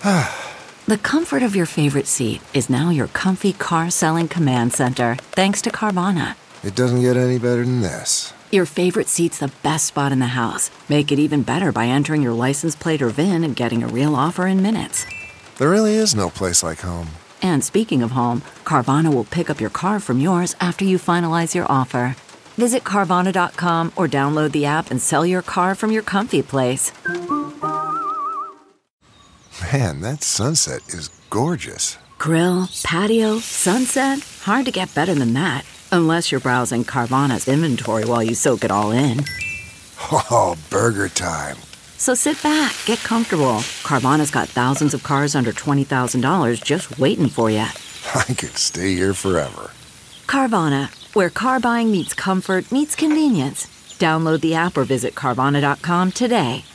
The comfort of your favorite seat is now your comfy car selling command center, thanks to Carvana. It doesn't get any better than this. Your favorite seat's the best spot in the house. Make it even better by entering your license plate or VIN and getting a real offer in minutes. There really is no place like home. And speaking of home, Carvana will pick up your car from yours after you finalize your offer. Visit Carvana.com or download the app and sell your car from your comfy place. Man, that sunset is gorgeous. Grill, patio, sunset. Hard to get better than that. Unless you're browsing Carvana's inventory while you soak it all in. Oh, burger time. So sit back, get comfortable. Carvana's got thousands of cars under $20,000 just waiting for you. I could stay here forever. Carvana, where car buying meets comfort meets convenience. Download the app or visit Carvana.com today.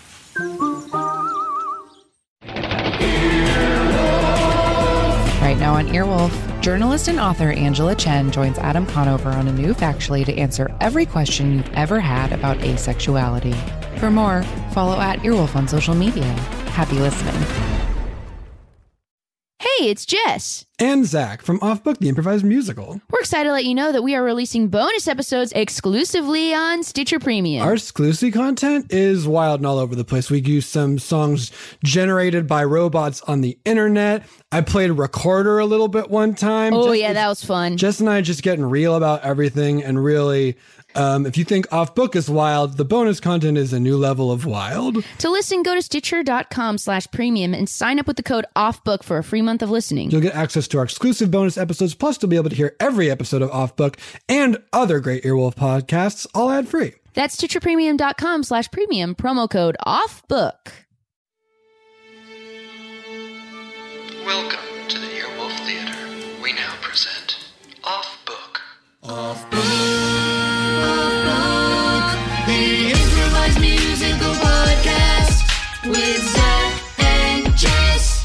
Right now on Earwolf, journalist and author Angela Chen joins Adam Conover on a new Factually to answer every question you've ever had about asexuality. For more, follow @Earwolf on social media. Happy listening. Hey, it's Jess. And Zach from Off Book, the improvised musical. We're excited to let you know that we are releasing bonus episodes exclusively on Stitcher Premium. Our exclusive content is wild and all over the place. We use some songs generated by robots on the internet. I played recorder a little bit one time. Oh, yeah, that was fun. Jess and I just getting real about everything, and really, if you think Off Book is wild, the bonus content is a new level of wild. To listen, go to Stitcher.com/premium and sign up with the code OFFBOOK for a free month of listening. You'll get access to our exclusive bonus episodes, plus you'll be able to hear every episode of Off Book and other great Earwolf podcasts, all ad-free. That's StitcherPremium.com/premium, promo code OFFBOOK. Welcome to the Earwolf Theater. We now present Off Book. Off Book. The improvised musical podcast with Zach and Jess.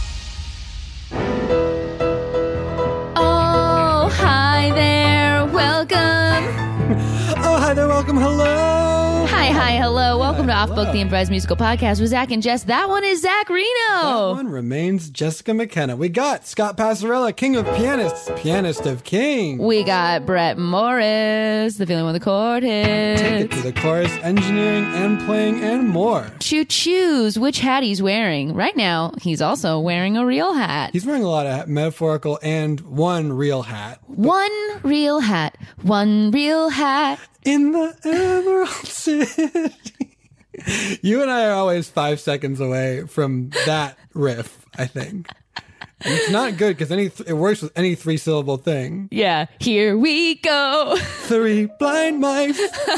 Oh, hi there. Welcome. Oh, hi there. Welcome. Hello. Hi, hello. Welcome to Off Book, the improvised musical podcast with Zach and Jess. That one is Zach Reno. That one remains Jessica McKenna. We got Scott Passarella, king of pianists, pianist of kings. We got Brett Morris, the feeling when the chord hits. Take it to the chorus, engineering and playing and more. Choose which hat he's wearing. Right now, he's also wearing a real hat. He's wearing a lot of metaphorical and one real hat. One real hat. One real hat. In the Emerald City. You and I are always 5 seconds away from that riff, I think. And it's not good because it works with any 3-syllable thing. Yeah, here we go. 3 blind mice.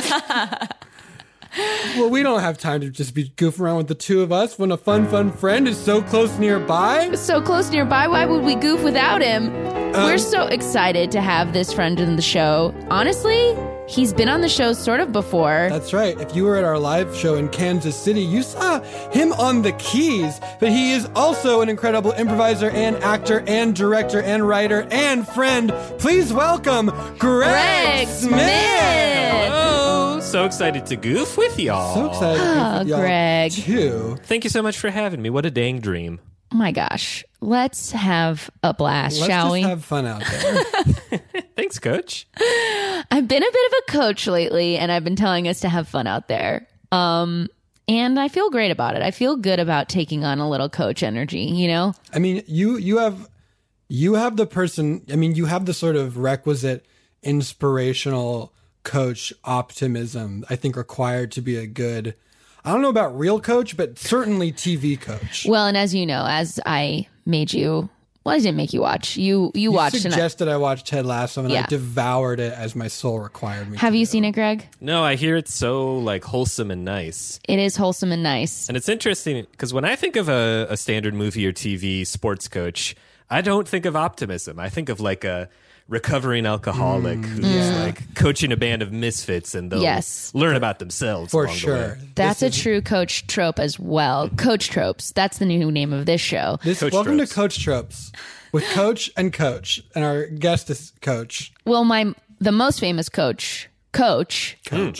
Well, we don't have time to just be goofing around with the two of us when a fun friend is so close nearby. So close nearby, why would we goof without him? We're so excited to have this friend in the show. Honestly, he's been on the show sort of before. That's right. If you were at our live show in Kansas City, you saw him on the keys. But he is also an incredible improviser and actor and director and writer and friend. Please welcome Greg Smith. Hello. So excited to goof with y'all. So excited to goof with y'all, Greg. too. Thank you so much for having me. What a dang dream. Oh my gosh. Let's have a blast, shall we? Let's just have fun out there. Thanks, Coach. I've been a bit of a coach lately, and I've been telling us to have fun out there. And I feel great about it. I feel good about taking on a little coach energy, you know? I mean, you have the person, I mean, you have the sort of requisite inspirational coach optimism, I think, required to be a good, I don't know about real coach, but certainly TV coach. Well, and as you know, as I made you, well, I didn't make you watch. You watched. You suggested I watch Ted Lasso, and Yeah. I devoured it as my soul required me. Have you seen it, Greg? No, I hear it's so like wholesome and nice. It is wholesome and nice. And it's interesting because when I think of a standard movie or TV sports coach, I don't think of optimism. I think of like a recovering alcoholic who's like coaching a band of misfits, and they'll learn about themselves For along the sure. way. That's a true coach trope as well. Coach tropes. That's the new name of this show. Welcome to Coach Tropes with Coach, and our guest is Coach. Well, the most famous coach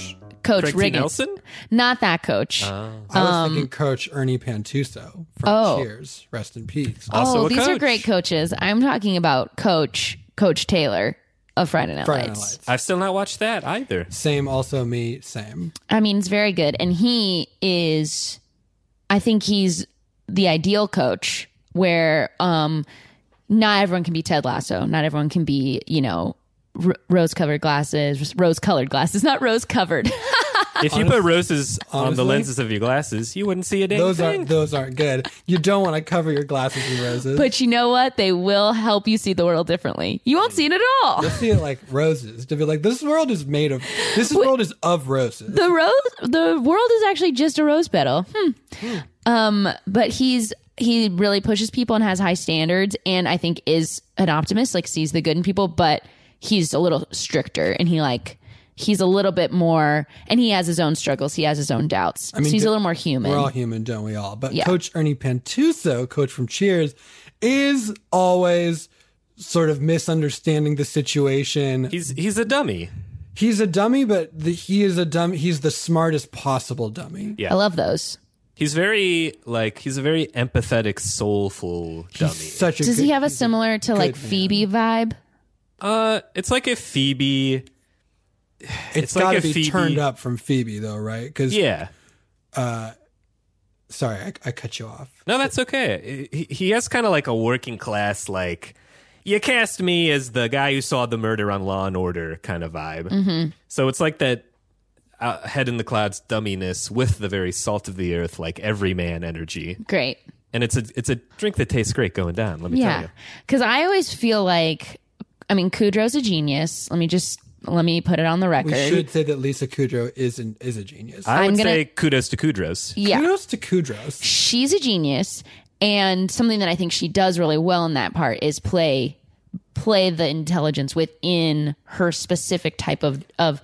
Coach Craig T. Riggins. Nelson? Not that coach. I was thinking Coach Ernie Pantuso from Oh. Cheers. Rest in peace. Also a these are coach. great coaches. I'm talking about Coach Taylor of Friday Night Friday Night Lights. Lights. I've still not watched that either. Same, also me, same. I mean, it's very good. And he is, I think he's the ideal coach where not everyone can be Ted Lasso. Not everyone can be, rose-colored glasses, not rose-covered. If you put roses on the honestly, lenses of your glasses, you wouldn't see a damn thing. Those aren't good. You don't want to cover your glasses in roses. But you know what? They will help you see the world differently. You won't see it at all. You'll see it like roses. To be like, this world is of roses. The world is actually just a rose petal. But he really pushes people and has high standards, and I think is an optimist, like sees the good in people, but he's a little stricter, and he's a little bit more, and he has his own struggles, he has his own doubts. So he's a little more human. We're all human, don't we all? But Yeah. Coach Ernie Pantuso, coach from Cheers, is always sort of misunderstanding the situation. He's a dummy. He's a dummy, but he's the smartest possible dummy. Yeah. I love those. He's a very empathetic, soulful dummy. Does he have a similar to like Phoebe vibe? It's like if Phoebe. It's like got to if be Phoebe- turned up from Phoebe, though, right? Because Yeah. sorry, I cut you off. No, that's okay. He has kind of like a working class, like, you cast me as the guy who saw the murder on Law and Order kind of vibe. Mm-hmm. So it's like that head in the clouds dumminess with the very salt of the earth, like everyman energy. Great. And it's a drink that tastes great going down, let me tell Yeah. you. Because I always feel like, Kudrow's a genius. Let me put it on the record. We should say that Lisa Kudrow is a genius. I would I'm gonna- say kudos to Kudros. Yeah. Kudos to Kudros. She's a genius, and something that I think she does really well in that part is play the intelligence within her specific type of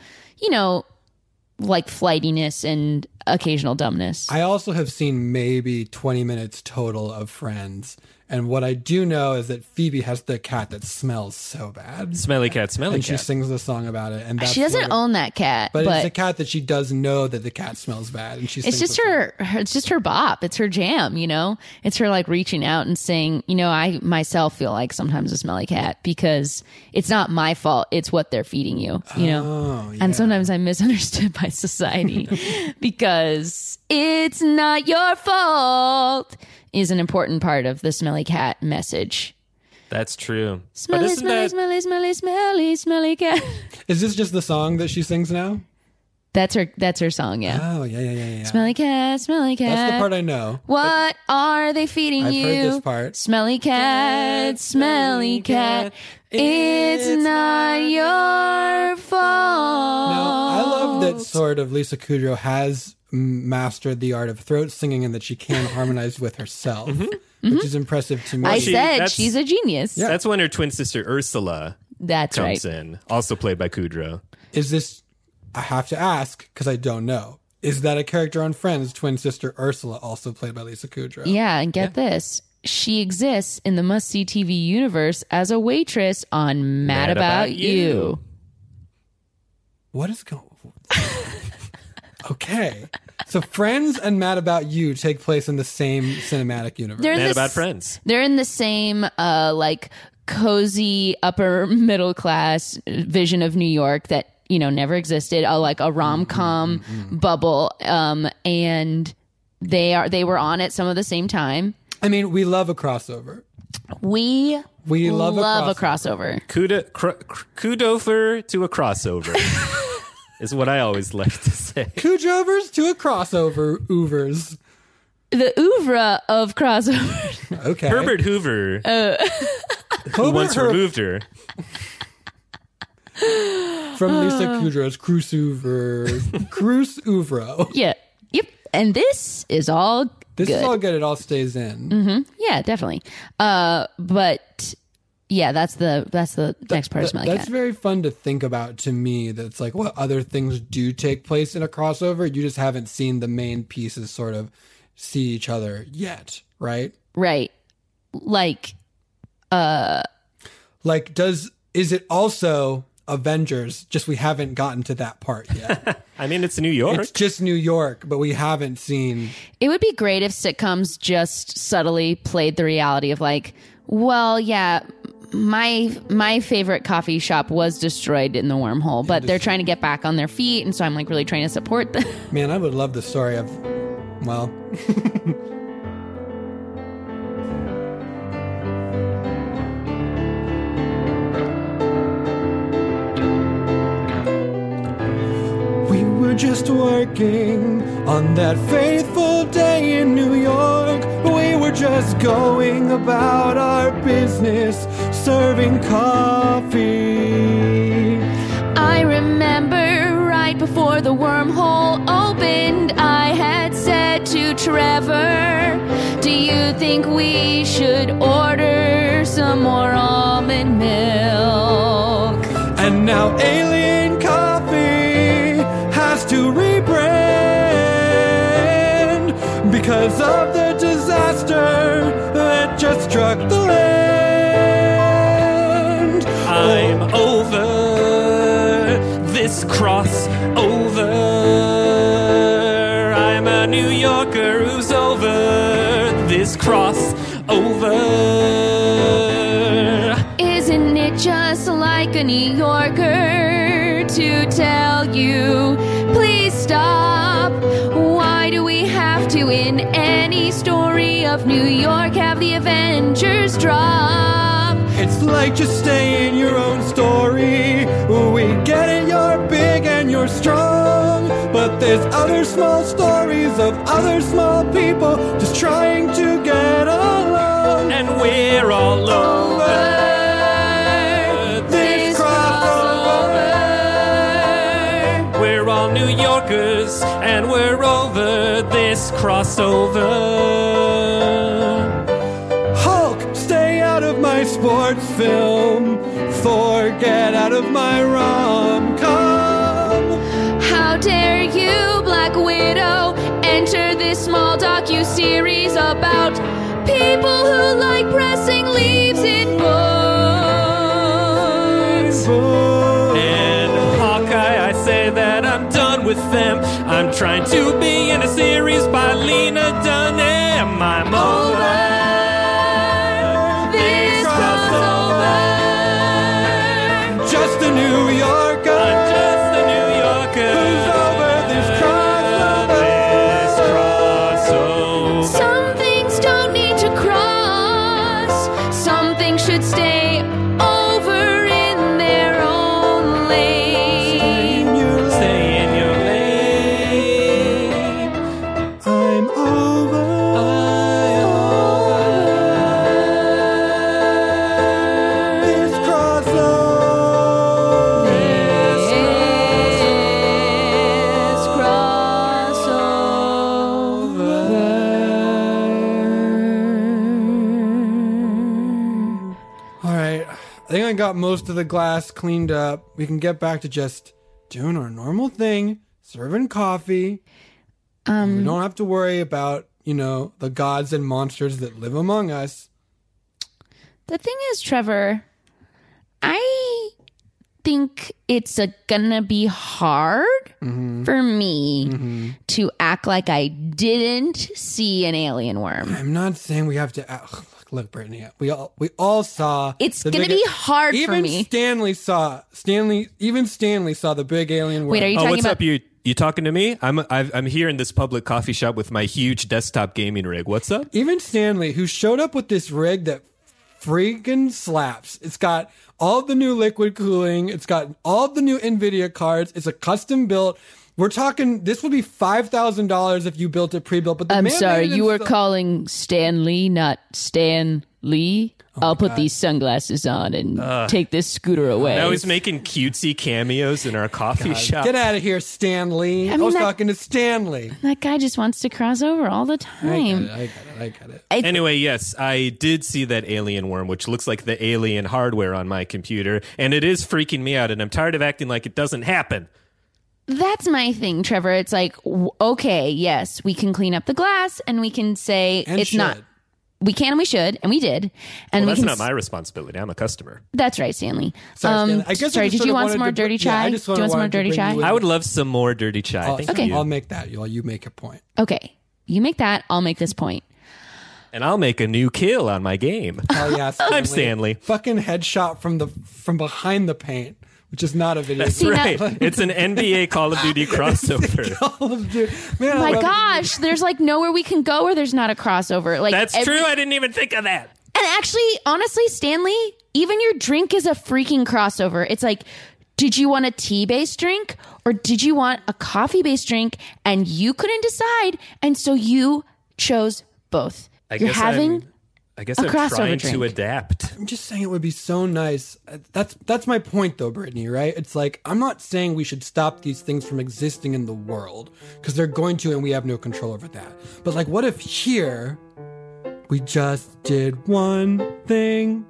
like flightiness and occasional dumbness. I also have seen maybe 20 minutes total of Friends. And what I do know is that Phoebe has the cat that smells so bad. Smelly cat, smelly And cat. she sings a song about it. And that's She doesn't sort of- own that cat, But it's a cat that she does know that the cat smells bad. And she it's sings just the song. it's just her bop. It's her jam, It's her like reaching out and saying, I myself feel like sometimes a smelly cat because it's not my fault. It's what they're feeding you, Oh, And sometimes I'm misunderstood by society because it's not your fault is an important part of the smelly cat message. That's true. Smelly, but isn't smelly, that, smelly, smelly, smelly, smelly cat. Is this just the song that she sings now? That's her song, yeah. Oh, yeah. Smelly cat, smelly cat. That's the part I know. What are they feeding I've you? heard this part. Smelly cat, smelly cat. It's not your fault. Now, I love that sort of Lisa Kudrow has mastered the art of throat singing and that she can harmonize with herself, which is impressive to me. I she- said that's- she's a genius. That's when her twin sister Ursula That's comes right. in, also played by Kudrow. Is this, I have to ask because I don't know, is that a character on Friends, twin sister Ursula, also played by Lisa Kudrow? Yeah, and get this. She exists in the must-see TV universe as a waitress on Mad About You. What is going Okay. So Friends and Mad About You take place in the same cinematic universe. They're Mad this- About Friends. They're in the same like cozy upper middle class vision of New York that never existed. Like a rom-com bubble, and they were on at some of the same time. I mean, we love a crossover. We love a a crossover. Kudover to a crossover is what I always like to say. Kudrovers to a crossover, Oovers. The oeuvre of crossover. Okay. Herbert Hoover, who once removed her. From Lisa Kudrow's Cruise Ouvro. Yeah. Yep. And this is all This good. is all good. It all stays in. Yeah, definitely. But yeah, that's the next part of Smelly That's Cat. very fun to think about to me. That's like what other things do take place in a crossover. You just haven't seen the main pieces sort of see each other yet, right? Right. Like Like, is it also Avengers, just we haven't gotten to that part yet. I mean, it's New York. It's just New York, but we haven't seen. It would be great if sitcoms just subtly played the reality of like, well, yeah, my favorite coffee shop was destroyed in the wormhole, but they're trying to get back on their feet, and so I'm like really trying to support them. Man, I would love the story of, well. We were just working on that fateful day in New York. We were just going about our business, serving coffee. I remember right before the wormhole opened, I had said to Trevor, do you think we should order some more almond milk? And now Alien Coffee has to rebrand because of the disaster that just struck the land. I'm over this crossover. I'm a New Yorker who's over this crossover. Isn't it just like a New Yorker to tell you, please stop? Why do we have to, in any story of New York, have the Avengers drop? It's like just stay in your own story. We get it, you're big and you're strong, but there's other small stories of other small people just trying to get along. And we're all over this crossover. We're all New Yorkers and we're over this crossover. Hulk, stay out of my sports film. Thor, get out of my rom-com. How dare you, Black Widow, enter this small docu-series about people who like pressing leaves in books. And Hawkeye, I say that I'm done with them. I'm trying to be in a series by Lena Dunham. I'm over This crossover. Just a New Yorker. I'm just a New Yorker Who's over this crossover. Some things don't need to cross. Some things should stay over in their own lane. Stay in your lane. I'm over. This crossover. This crossover. All right. I think I got most of the glass cleaned up. We can get back to just doing our normal thing, serving coffee. We don't have to worry about, the gods and monsters that live among us. The thing is, Trevor, I think it's gonna be hard for me to act like I didn't see an alien worm. I'm not saying we have to. Look, Brittany, we all saw. It's the gonna big- be hard for even me. Stanley saw the big alien worm. Wait, are you Oh, talking what's about? up? You talking to me? I'm here in this public coffee shop with my huge desktop gaming rig. What's up? Even Stanley, who showed up with this rig that freaking slaps. It's got all the new liquid cooling. It's got all the new NVIDIA cards. It's a custom built. We're talking, this would be $5,000 if you built it pre-built. But the I'm man sorry, made it you were so- calling Stan Lee, not Stan Lee. I'll put these sunglasses on and take this scooter away. Now he's making cutesy cameos in our coffee shop. Get out of here, Stanley. I mean, was that- talking to Stanley. That guy just wants to cross over all the time. I got it. Anyway, yes, I did see that alien worm, which looks like the alien hardware on my computer, and it is freaking me out, and I'm tired of acting like it doesn't happen. That's my thing, Trevor. It's like, okay, yes, we can clean up the glass and we can say And it's not. should. we can and we should, and we did. And Well, we that's can not my responsibility. I'm a customer. That's right, Stanley. Sorry, Stanley. I guess I sorry, just did you sorta want some wanted more to dirty br- yeah, chai? I Do just you want some more wanted to dirty bring chai? you in. I would love some more dirty chai. I'll, Thank you. I'll make that. You make a point. Okay. You make that, I'll make this point. And I'll make a new kill on my game. Oh yeah, Stanley. I'm Stanley. Fucking headshot from behind the paint, which is not a video. That's See, now- right. It's an NBA Call of Duty crossover. Man, My I love- gosh, there's like nowhere we can go where there's not a crossover. Like That's true. I didn't even think of that. And actually, honestly, Stanley, even your drink is a freaking crossover. It's like, did you want a tea-based drink or did you want a coffee-based drink? And you couldn't decide, and so you chose both. I You're guess having I guess a I'm crossover trying drink. to adapt. I'm just saying it would be so nice. That's my point, though, Brittany. Right? It's like I'm not saying we should stop these things from existing in the world because they're going to, and we have no control over that. But like, what if here we just did one thing,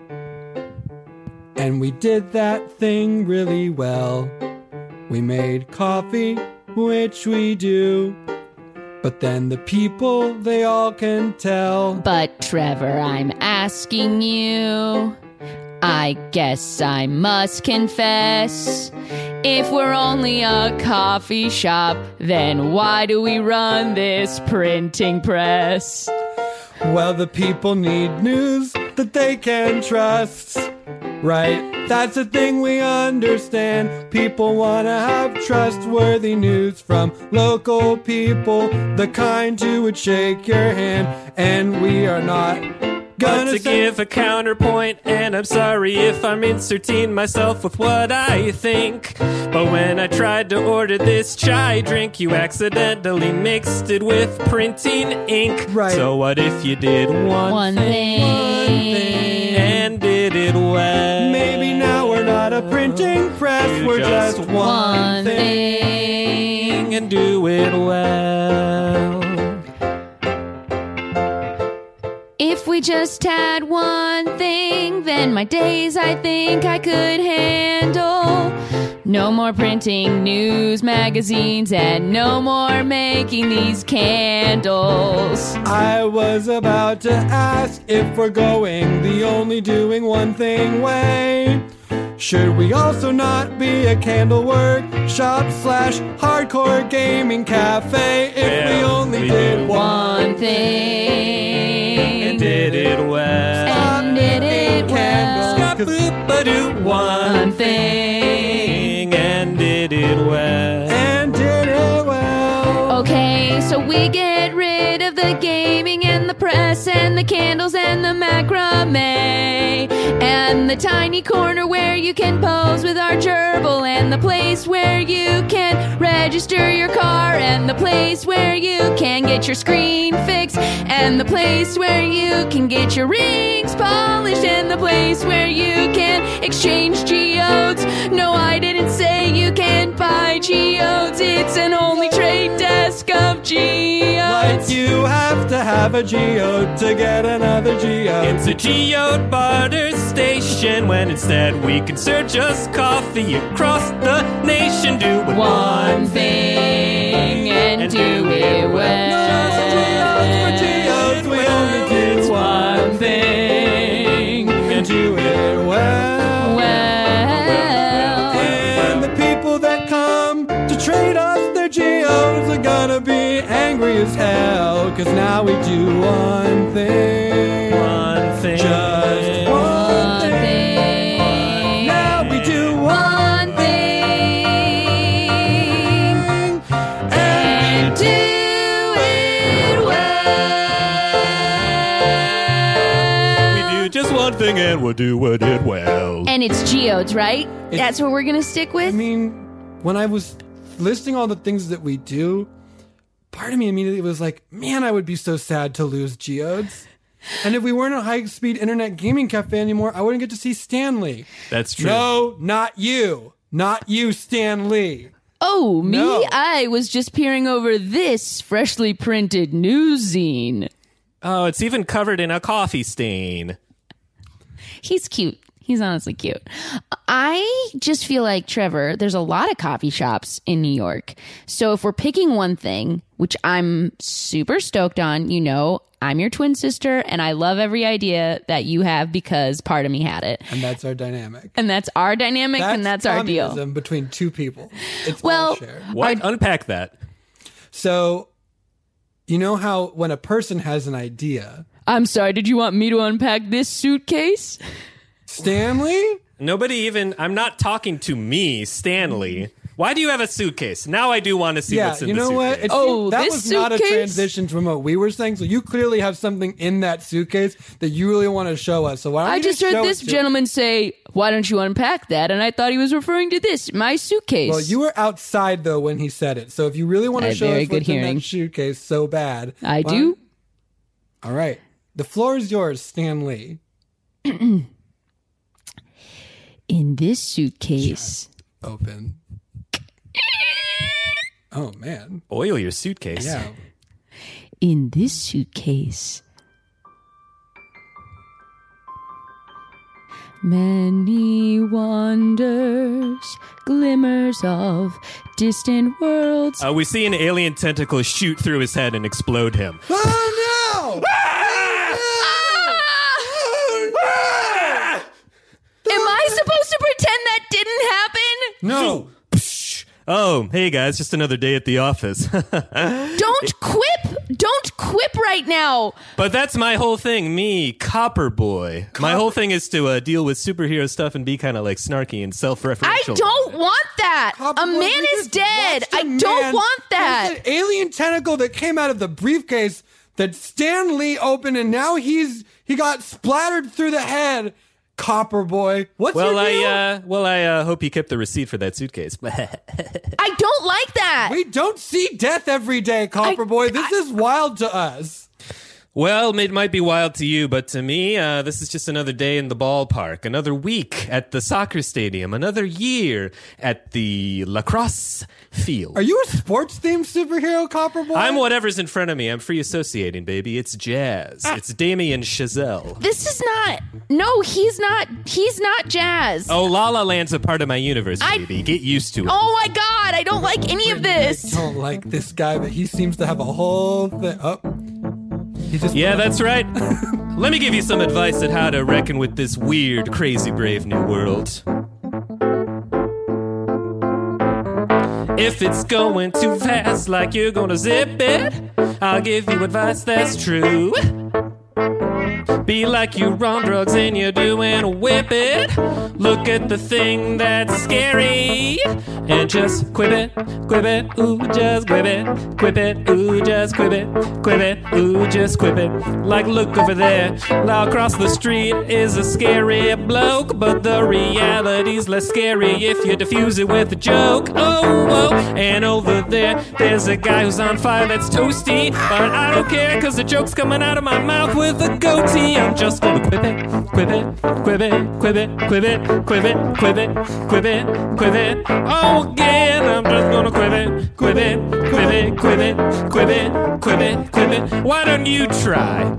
and we did that thing really well? We made coffee, which we do. But then the people, they all can tell. But Trevor, I'm asking you, I guess I must confess, if we're only a coffee shop, then why do we run this printing press? Well, the people need news that they can trust, right? That's the thing we understand. People want to have trustworthy news from local people, the kind who would shake your hand, and we are not But gonna to give a counterpoint, and I'm sorry if I'm inserting myself with what I think, but when I tried to order this chai drink, you accidentally mixed it with printing ink. Right. So what if you did one thing. and did it well? Maybe now we're not a printing press, Do we're just just one thing. and do it well. If we just had one thing, then my days I think I could handle. No more printing news magazines and no more making these candles. I was about to ask if we're going the only doing one thing way. Should we also not be a candle workshop / hardcore gaming cafe if we only did One thing. And did it well. And did it well. Scop-boop-a-doo. One thing and did it well. and did it well? Okay, so we get rid of the gaming and the press and the candles and the macrame and the tiny corner where you can pose with our gerbil and the place where you can register your car and the place where you can get your screen fixed and the place where you can get your rings polished and the place where you can exchange geodes. No, I didn't say you can't buy geodes. It's an only trade desk of geodes. Like you have to have a geode to get another geode. It's a geode barter station when instead we can search just coffee across the nation. Do it One thing and do it well. Just geodes for geodes, we only do It's one thing and do it well. Well, And the people that come to trade us their geodes are gonna be angry as hell, cause now we do one thing. One thing. Just one thing. Now we do one thing and do it well. We do just one thing and we'll do it well. And it's geodes, right? That's what we're gonna stick I with. mean, when I was listing all the things that we do, part of me immediately was like, man, I would be so sad to lose geodes. And if we weren't a high-speed internet gaming cafe anymore, I wouldn't get to see Stan Lee. That's true. No, not you. Not you, Stan Lee. Oh, me? No. I was just peering over this freshly printed news zine. Oh, it's even covered in a coffee stain. He's cute. He's honestly cute. I just feel like, Trevor, there's a lot of coffee shops in New York. So if we're picking one thing, which I'm super stoked on, you know, I'm your twin sister and I love every idea that you have because part of me had it. And that's our dynamic. And that's our dynamic and that's our deal. Communism between two people. It's Well, all shared. What? Unpack that. So, you know how when a person has an idea, I'm sorry, did you want me to unpack this suitcase? Stanley? Nobody even. I'm not talking to me, Stanley. Why do you have a suitcase? Now I do want to see Yeah, what's in you the know suitcase. what? That this was not a suitcase? transition from what we were saying. So you clearly have something in that suitcase that you really want to show us. So why don't I you just show heard it this to- gentleman say, why don't you unpack that? And I thought he was referring to this, my suitcase. Well, you were outside though when he said it. So if you really want I to have show very us what's good in hearing. that suitcase so bad, I why- do. All right, the floor is yours, Stan Lee. In this suitcase. Open. Oh man, Oil your suitcase. yeah. In this suitcase. Many wonders, glimmers of distant worlds. We see an alien tentacle shoot through his head and explode him. Oh no! Am I supposed to pretend that didn't happen? No. Oh, hey guys, just another day at the office. Don't quip! Don't quip right now! But that's my whole thing, me, Copper Boy. My whole thing is to deal with superhero stuff and be kind of like snarky and self-referential. I don't want that! Copper A Boy, man we is just dead! watched a I man- don't want that! There's an alien tentacle that came out of the briefcase that Stan Lee opened, and now he got splattered through the head. Copper Boy, what's Well, your deal? I hope you kept the receipt for that suitcase. I don't like that! We don't see death every day, Copper Boy. This is wild to us. Well, it might be wild to you, but to me, this is just another day in the ballpark, another week at the soccer stadium, another year at the lacrosse field. Are you a sports-themed superhero, Copper Boy? I'm whatever's in front of me. I'm free associating, baby. It's jazz. It's Damien Chazelle. This is not. No, he's not. He's not Jazz. Oh, La La Land's a part of my universe, baby. Get used to it. Oh my God! I don't like any of this. I don't like this guy, but he seems to have a whole thing. Oh, he just Yeah, that's right. Let me give you some advice on how to reckon with this weird, crazy, brave new world. If it's going too fast, like you're gonna zip it, I'll give you advice that's true. Be like you're on drugs and you're doing a whip it. Look at the thing that's scary and just quip it, ooh, just quip it, ooh, just quip it, ooh, just quip it. Like, look over there, now across the street is a scary bloke, but the reality's less scary if you diffuse it with a joke. Oh, and over there's a guy who's on fire that's toasty, but I don't care, cause the joke's coming out of my mouth with a goatee. I'm just gonna quip it. Oh, again, I'm just gonna quip it. Why don't you try?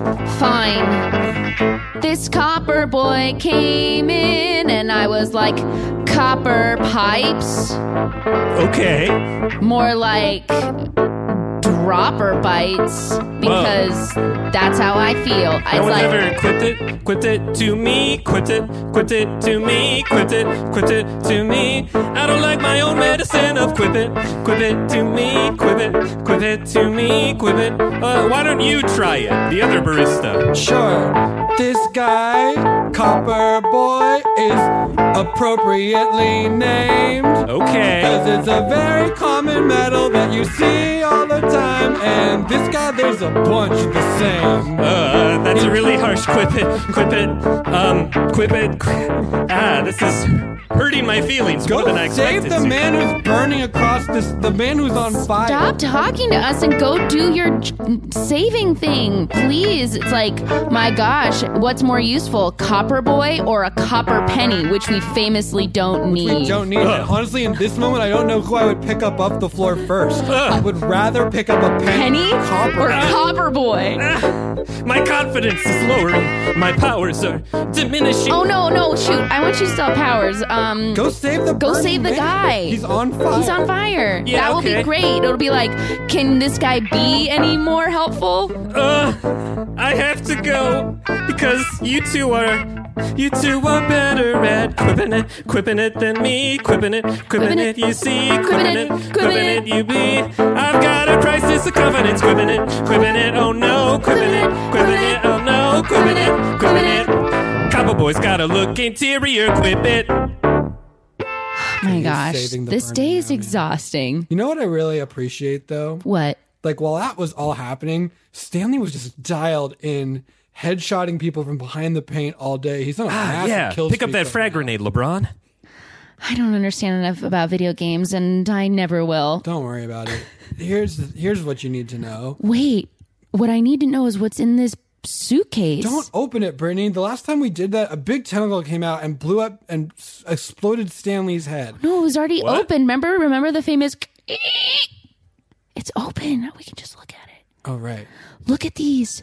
Fine. This Copper Boy came in and I was like, copper pipes? Okay. More like dropper bites, because that's how I feel. No It's one like, ever quipped it to me, quipped it to me, quipped it to me. I don't like my own medicine of quip it to me, quip it to me, quip it. Why don't you try it, the other barista? Sure. This guy, Copper Boy, is appropriately named. Okay. Because it's a very common metal that you see all the time. And this guy, there's a bunch the same. That's a really harsh quip it. This is hurting my feelings more Go than I expected save the to. man who's burning across this, the man who's on fire. stop talking to us and go do your saving thing, please. It's like, my gosh, what's more useful, Copper Boy or a copper penny, which we famously don't need? We don't need it. Honestly, in this moment, I don't know who I would pick up off the floor first. I would rather pick up a Penny Copper. or Copper Boy? My confidence is lowering. My powers are diminishing. Oh no, shoot! I want you to sell powers. Go save the Go burning save the man. guy. He's on fire. He's on fire. Yeah, that will okay. be great. It'll be like, can this guy be any more helpful? I have to go because you two are better at quipping it than me. Quipping it, you see. Quipping it, you be. I've got a crisis of confidence. Quipping it, oh no. Quipping it, oh no. Quipping it. Copper Boy's got a look interior. Quip it. Oh my gosh, saving the this burning day is man. exhausting. You know what I really appreciate though? What? Like while that was all happening, Stanley was just dialed in, headshotting people from behind the paint all day. He's on a massive Yeah, kill pick up streak that right frag now. grenade, LeBron. I don't understand enough about video games, and I never will. Don't worry about it. Here's what you need to know. Wait, what I need to know is what's in this suitcase. Don't open it, Brittany. The last time we did that, a big tentacle came out and blew up and exploded Stanley's head. No, it was already What? open. Remember the famous. It's open. We can just look at it. Oh, right. Look at these.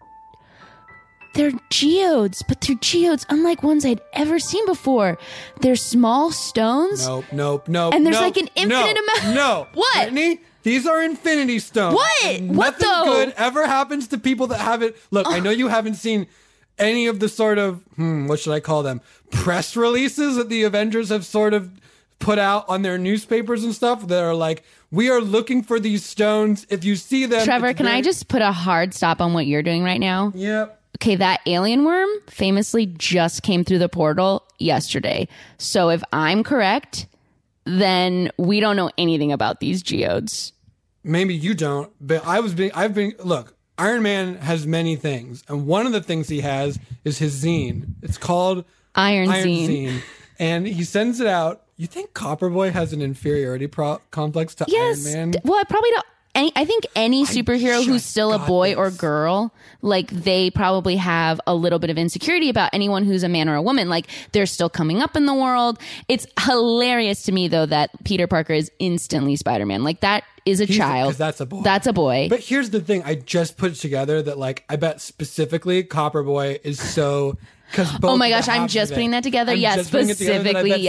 They're geodes, but they're geodes unlike ones I'd ever seen before. They're small stones. Nope. And there's like an infinite amount- No. What? Brittany, these are infinity stones. What? And What nothing though? good ever happens to people that haven't. Look, I know you haven't seen any of the sort of, what should I call them? Press releases that the Avengers have sort of put out on their newspapers and stuff that are like, we are looking for these stones. If you see them. Trevor, it's can I very- just put a hard stop on what you're doing right now? Yep. Okay, that alien worm famously just came through the portal yesterday. So if I'm correct, then we don't know anything about these geodes. Maybe you don't, but look, Iron Man has many things, and one of the things he has is his zine. It's called Iron Zine. and he sends it out. You think Copper Boy has an inferiority complex to Yes. Iron Man? Well, I probably don't. I think any superhero who's just still a got boy or this. girl, like they probably have a little bit of insecurity about anyone who's a man or a woman. Like they're still coming up in the world. It's hilarious to me though that Peter Parker is instantly Spider-Man. Like that is a child. 'cause that's a boy. That's a boy. But here's the thing: I just put together that, like, I bet specifically Copper Boy is so. Oh my gosh, I'm just putting that together. Yes, specifically,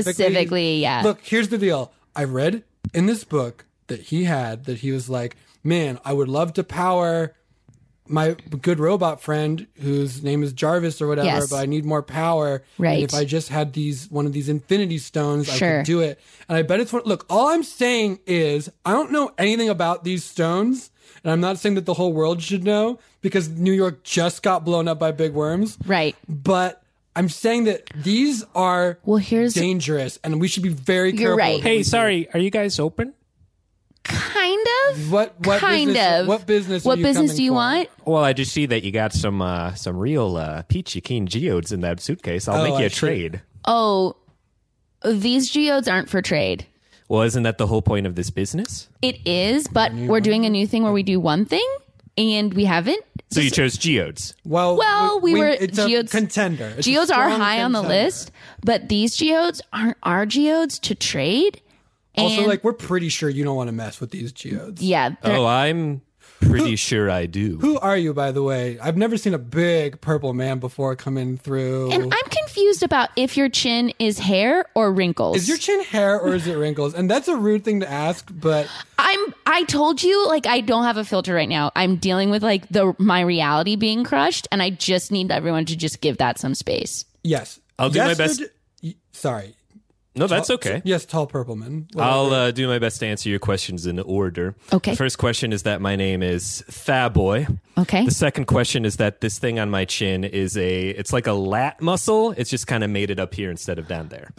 yeah. Look, here's the deal. I read in this book that he was like, man, I would love to power my good robot friend whose name is Jarvis or whatever, Yes. but I need more power. Right. And if I just had one of these infinity stones, I Sure. could do it. And I bet it's one. Look, all I'm saying is I don't know anything about these stones. And I'm not saying that the whole world should know because New York just got blown up by big worms. Right. But I'm saying that these are here's dangerous and we should be very careful. You're right. with what we do. sorry, are you guys open? kind of. What kind business, of. What business? What are you business coming do you for? want? Well, I just see that you got some real peachy keen geodes in that suitcase. I'll make you I a see. trade. Oh, these geodes aren't for trade. Well, isn't that the whole point of this business? It is, but we're doing a new thing where we do one thing and we haven't. So you chose geodes. Well, we were it's geodes. a contender. It's a Geodes are strong high on the contender. list, but these geodes aren't our geodes to trade. Also, And- like, we're pretty sure you don't want to mess with these geodes. yeah, they're- Oh, I'm pretty sure I do. Who are you, by the way? I've never seen a big purple man before coming through. and I'm confused about if your chin is hair or wrinkles. Is your chin hair or is it wrinkles? And that's a rude thing to ask, but I told you, like, I don't have a filter right now. I'm dealing with like my reality being crushed, and I just need everyone to just give that some space. yes. I'll do my best. Sorry. No, that's okay. Yes, tall purple man. Whatever. I'll do my best to answer your questions in order. Okay. The first question is that my name is Thaboy. Okay. The second question is that this thing on my chin is it's like a lat muscle. It's just kind of made it up here instead of down there.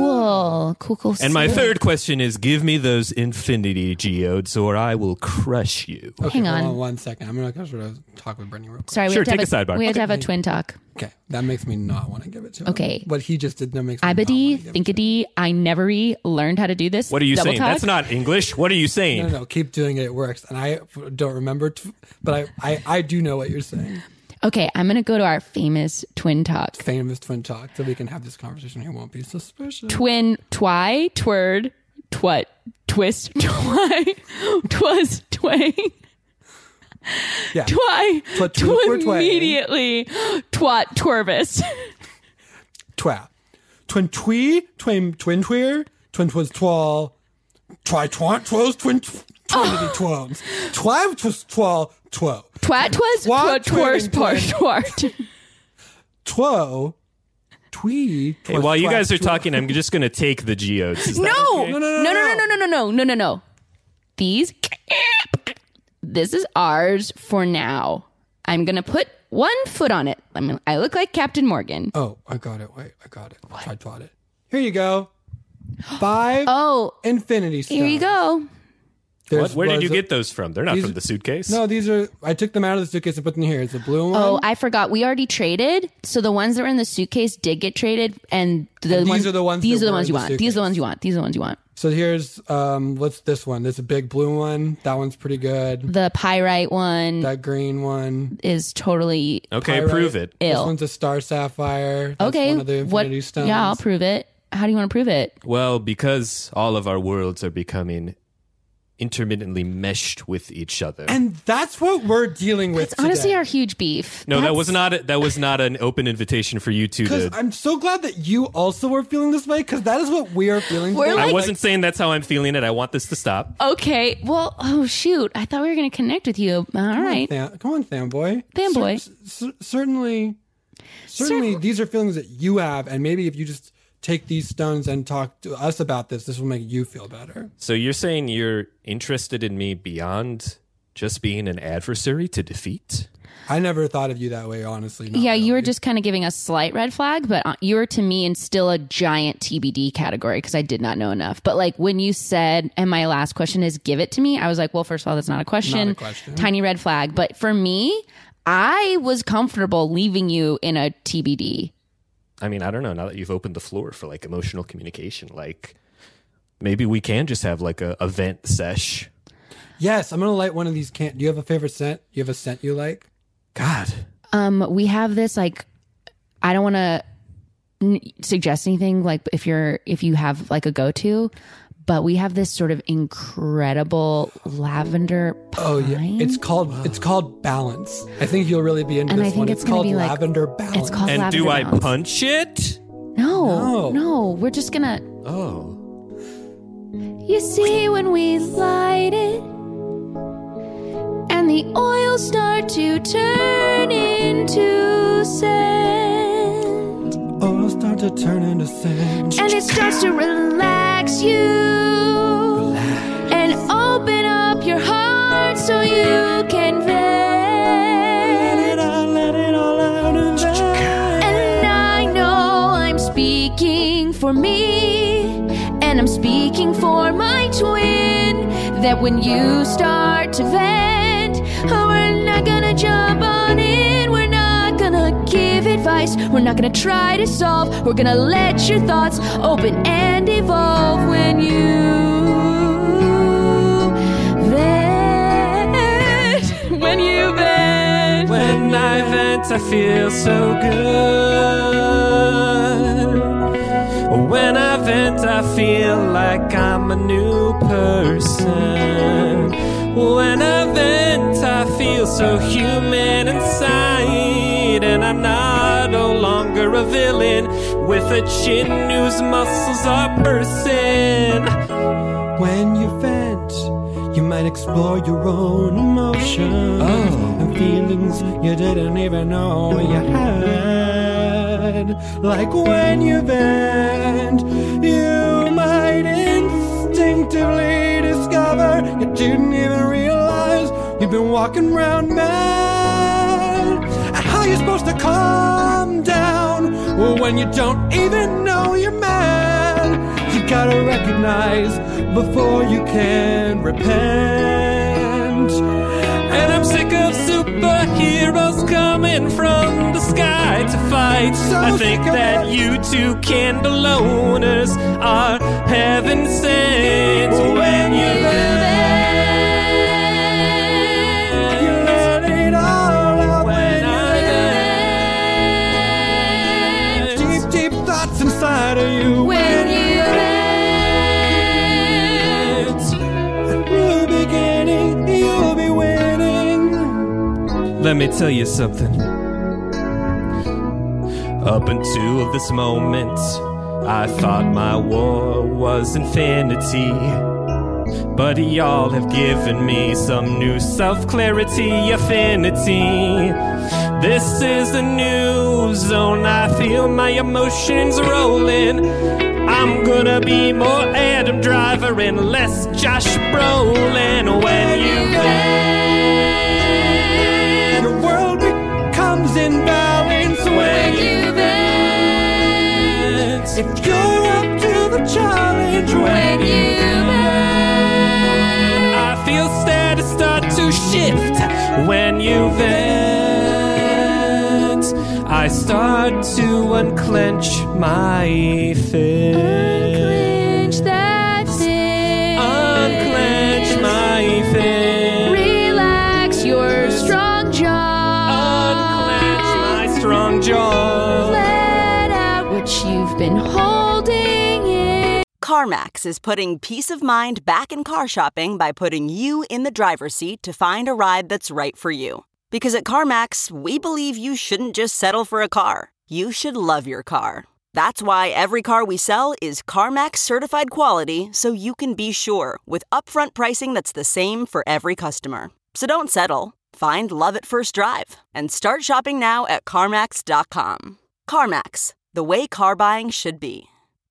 Cool. And my third question is give me those infinity geodes or I will crush you. Okay, Hang hold on. 1 second. I'm going to sort of talk with Brittany real quick. Sorry, we Sure, have to take have a sidebar. We have to Okay. have a twin talk. Okay, that makes me not want to give it to him. Okay. What he just did, that makes me Ibidi, not want to give it to thinkity, I never learned how to do this. What are you Double saying? talk? That's not English. What are you saying? No, keep doing it. It works. And I don't remember, but I do know what you're saying. Okay, I'm going to go to our famous twin talk. Famous twin talk, so we can have this conversation. He won't be suspicious. Twin, twi, twird, twat, twist, twi, twas, twang. Yeah. Twy. Twat twoo for twang. Immediately twat twervis. Twa. Twin twee, twin tweer, twin twas twal, twy twant twas twin twinity twons. Twy twas twal two. Twat twas Twat twerse part twart. Two. Twee. Hey, while you guys are talking, I'm just going to take the geodes. Is that No. okay? No. This is ours for now. I'm going to put one foot on it. I look like Captain Morgan. Oh, I got it. Wait, I got it. I twat it. Here you go. 5 infinity stones. Here you go. Where did you get those from? They're not from the suitcase. No, these are. I took them out of the suitcase and put them here. It's a blue one. Oh, I forgot. We already traded. So the ones that were in the suitcase did get traded, and these are the ones. These that are the were ones in you the want. suitcase. These are the ones you want. These are the ones you want. So here's what's this one? There's a big blue one. That one's pretty good. The pyrite one That green one. is totally Okay, Pyrite. prove it. This ill. one's a star sapphire. That's Okay, one of the infinity stones. Yeah, I'll prove it. How do you want to prove it? Well, because all of our worlds are becoming intermittently meshed with each other. And that's what we're dealing with. It's honestly today. our huge beef. No, that That's- was not an open invitation for you two Because to. I'm so glad that you also were feeling this way, because that is what we are feeling We're today. I like- wasn't saying that's how I'm feeling it. I want this to stop. Okay. Well, oh shoot! I thought we were going to connect with you. All right. Come on, fanboy. Fanboy. Certainly, these are feelings that you have, and maybe if you just take these stones and talk to us about this will make you feel better. So you're saying you're interested in me beyond just being an adversary to defeat? I never thought of you that way, honestly. Not Yeah, you were really. just kind of giving a slight red flag, but you were to me in still a giant TBD category because I did not know enough. But like when you said, and my last question is give it to me, I was like, well, first of all, that's not a question. Not a question. Tiny red flag. But for me, I was comfortable leaving you in a TBD. I mean, I don't know. Now that you've opened the floor for like emotional communication, like maybe we can just have like a vent sesh. Yes, I'm gonna light one of these. Do you have a favorite scent? Do you have a scent you like? God. We have this like, I don't want to suggest anything like if you have like a go-to, but we have this sort of incredible lavender pine. Oh yeah, it's called Balance. I think you'll really be into And this I think one. it's It's gonna called be like- Lavender Balance. It's called And lavender do I balance. punch it? No, we're just gonna. Oh. You see when we light it, and the oil start to turn into sand, Oh, start to turn into sand. and it starts to relax you, and open up your heart so you can vent. Let it all out and then. And I know I'm speaking for me, and I'm speaking for my twin, that when you start to vent, we're not gonna jump on in, we're not gonna give advice, we're not gonna try to solve, we're gonna let your thoughts open and evolve when you vent. When you vent. When I vent, I feel so good. When I vent, I feel like I'm a new person. When I vent, I feel so human inside. And I'm not no longer a villain with a chin whose muscles are bursting. When you vent, you might explore your own emotions and feelings you didn't even know you had. Like when you vent, you might instinctively discover you didn't even realize you've been walking around mad. And how you're supposed to calm down when you don't even know you're mad. You gotta recognize before you can repent. And I'm sick of superheroes coming from the sky to fight. So I think sick of that it. you two candle owners are heaven sent. When you You let it all out when I you deep, deep thoughts inside of you. When you New beginning, you Let me tell you something. Up until this moment, I thought my war was infinity. But y'all have given me some new self-clarity, affinity. This is a new zone. I feel my emotions rolling. I'm gonna be more Adam Driver and less Josh Brolin. When you vent, Your world becomes imbalance When you vent, If you're up to the challenge, when you vent, I feel status start to shift. When you vent, I start to unclench my fist. unclench that fist. Unclench my fist. Relax your strong jaw. Unclench my strong jaw. Let out what you've been holding in. CarMax is putting peace of mind back in car shopping by putting you in the driver's seat to find a ride that's right for you. Because at CarMax, we believe you shouldn't just settle for a car. You should love your car. That's why every car we sell is CarMax certified quality, so you can be sure with upfront pricing that's the same for every customer. So don't settle. Find love at first drive and start shopping now at CarMax.com. CarMax, the way car buying should be.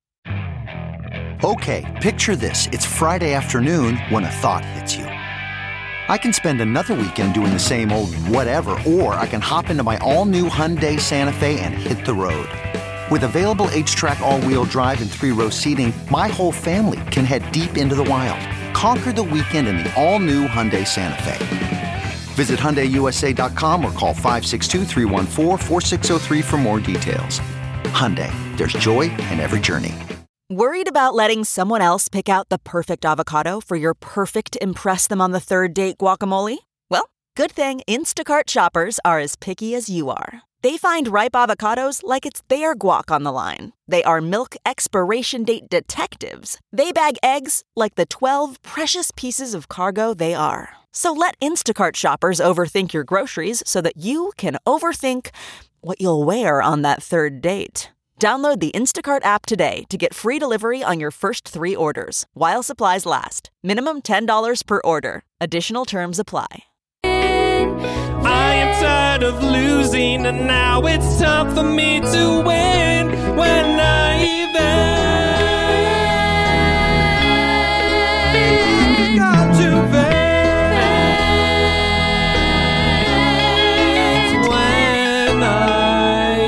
Okay, picture this. It's Friday afternoon when a thought hits you. I can spend another weekend doing the same old whatever, or I can hop into my all-new Hyundai Santa Fe and hit the road. With available H-Track all-wheel drive and 3-row seating, my whole family can head deep into the wild. Conquer the weekend in the all-new Hyundai Santa Fe. Visit HyundaiUSA.com or call 562-314-4603 for more details. Hyundai, there's joy in every journey. Worried about letting someone else pick out the perfect avocado for your perfect impress them on the third date guacamole? Well, good thing Instacart shoppers are as picky as you are. They find ripe avocados like it's their guac on the line. They are milk expiration date detectives. They bag eggs like the 12 precious pieces of cargo they are. So let Instacart shoppers overthink your groceries so that you can overthink what you'll wear on that third date. Download the Instacart app today to get free delivery on your first 3 orders, while supplies last. Minimum $10 per order. Additional terms apply. I am tired of losing, and now it's time for me to win. When I vent, got to vent. When I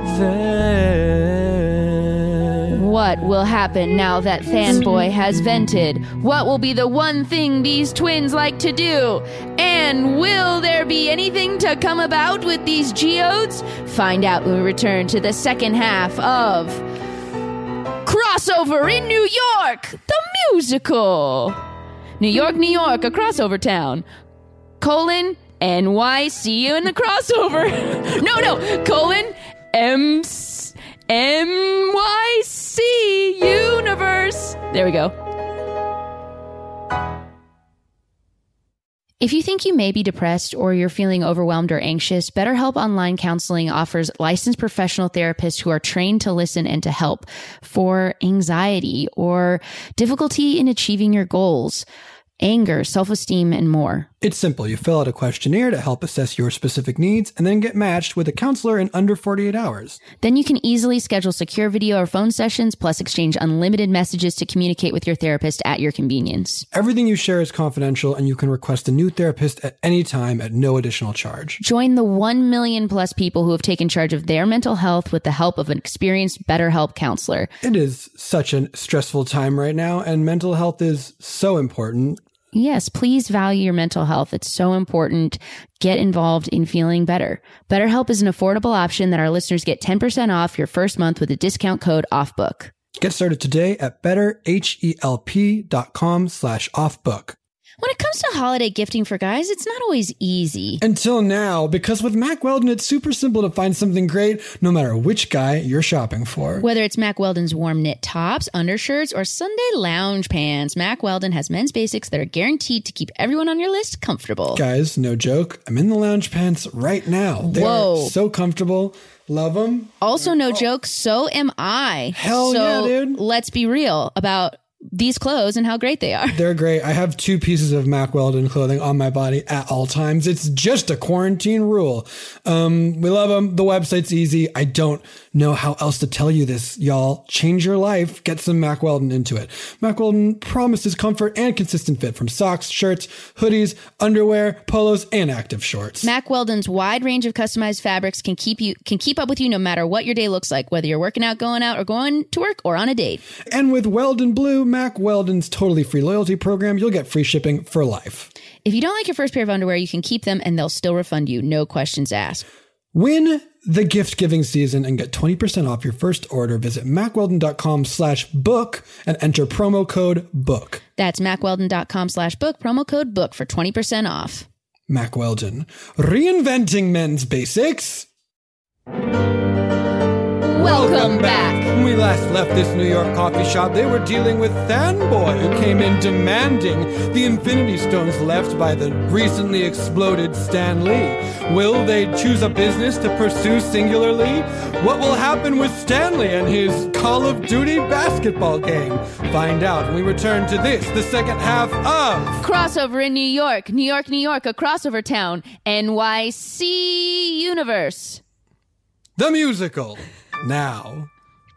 vent. What will happen now that Fanboy has vented? What will be the one thing these twins like to do? And will there be anything to come about with these geodes? Find out when we return to the second half of Crossover in New York, the musical. New York, New York, a crossover town. NY, see you in the crossover. NYC universe. There we go. If you think you may be depressed or you're feeling overwhelmed or anxious, BetterHelp Online Counseling offers licensed professional therapists who are trained to listen and to help for anxiety or difficulty in achieving your goals, anger, self-esteem, and more. It's simple. You fill out a questionnaire to help assess your specific needs and then get matched with a counselor in under 48 hours. Then you can easily schedule secure video or phone sessions, plus exchange unlimited messages to communicate with your therapist at your convenience. Everything you share is confidential, and you can request a new therapist at any time at no additional charge. Join the 1 million plus people who have taken charge of their mental health with the help of an experienced BetterHelp counselor. It is such a stressful time right now, and mental health is so important. Yes, please value your mental health. It's so important. Get involved in feeling better. BetterHelp is an affordable option that our listeners get 10% off your first month with a discount code OFFBOOK. Get started today at betterhelp.com/offbook. When it comes to holiday gifting for guys, it's not always easy. Until now, because with Mack Weldon, it's super simple to find something great no matter which guy you're shopping for. Whether it's Mack Weldon's warm knit tops, undershirts, or Sunday lounge pants, Mack Weldon has men's basics that are guaranteed to keep everyone on your list comfortable. Guys, no joke. I'm in the lounge pants right now. They're so comfortable. Love them. Also, no joke, so am I. Hell yeah, dude. Let's be real about these clothes and how great they are. They're great. I have 2 pieces of Mack Weldon clothing on my body at all times. It's just a quarantine rule. We love them. The website's easy. I don't know how else to tell you this, y'all. Change your life. Get some Mack Weldon into it. Mack Weldon promises comfort and consistent fit from socks, shirts, hoodies, underwear, polos, and active shorts. Mack Weldon's wide range of customized fabrics can keep up with you no matter what your day looks like, whether you're working out, going out, or going to work, or on a date. And with Weldon Blue, Mack Weldon's totally free loyalty program, you'll get free shipping for life. If you don't like your first pair of underwear, you can keep them and they'll still refund you. No questions asked. Win the gift giving season and get 20% off your first order. Visit MackWeldon.com/book and enter promo code BOOK. That's MackWeldon.com/book, promo code BOOK for 20% off. Mack Weldon, reinventing men's basics. Welcome back. When we last left this New York coffee shop, they were dealing with Fanboy, who came in demanding the Infinity Stones left by the recently exploded Stan Lee. Will they choose a business to pursue singularly? What will happen with Stanley and his Call of Duty basketball game? Find out when we return to this, the second half of Crossover in New York, New York, New York, a crossover town, NYC Universe. The musical. Now.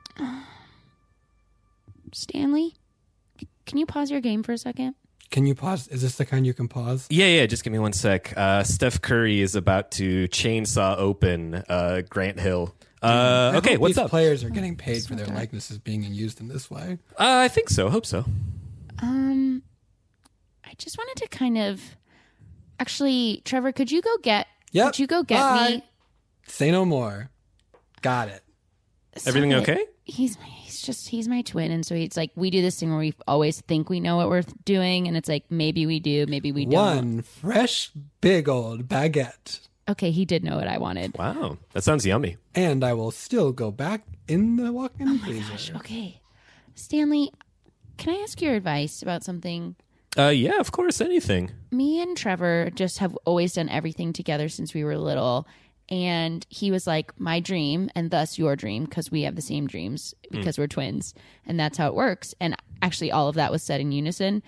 Stanley, can you pause your game for a second? Can you pause? Is this the kind you can pause? Yeah, just give me one sec. Steph Curry is about to chainsaw open Grant Hill. Okay, what's up? Players are getting paid for their likenesses being used in this way. I think so. Hope so. I just wanted to kind of... Actually, Trevor, could you go get... Yep. Could you go get me... Say no more. Got it. Everything okay? He's my twin, and so it's like we do this thing where we always think we know what we're doing, and it's like maybe we do, maybe we don't. One fresh big old baguette. Okay, he did know what I wanted. Wow, that sounds yummy. And I will still go back in the walk-in freezer. Gosh, okay. Stanley, can I ask your advice about something? Yeah, of course, anything. Me and Trevor just have always done everything together since we were little. And he was like, my dream, and thus your dream, because we have the same dreams, because we're twins. And that's how it works. And actually, all of that was said in unison,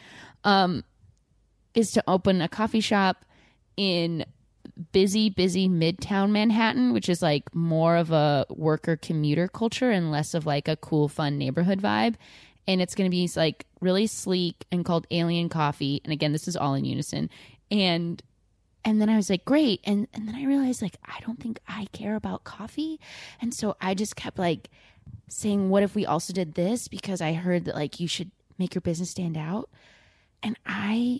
is to open a coffee shop in busy Midtown Manhattan, which is like more of a worker commuter culture and less of like a cool, fun neighborhood vibe. And it's going to be like really sleek and called Alien Coffee. And again, this is all in unison. And then I was like, great. And then I realized, like, I don't think I care about coffee. And so I just kept, like, saying, what if we also did this? Because I heard that, like, you should make your business stand out. And I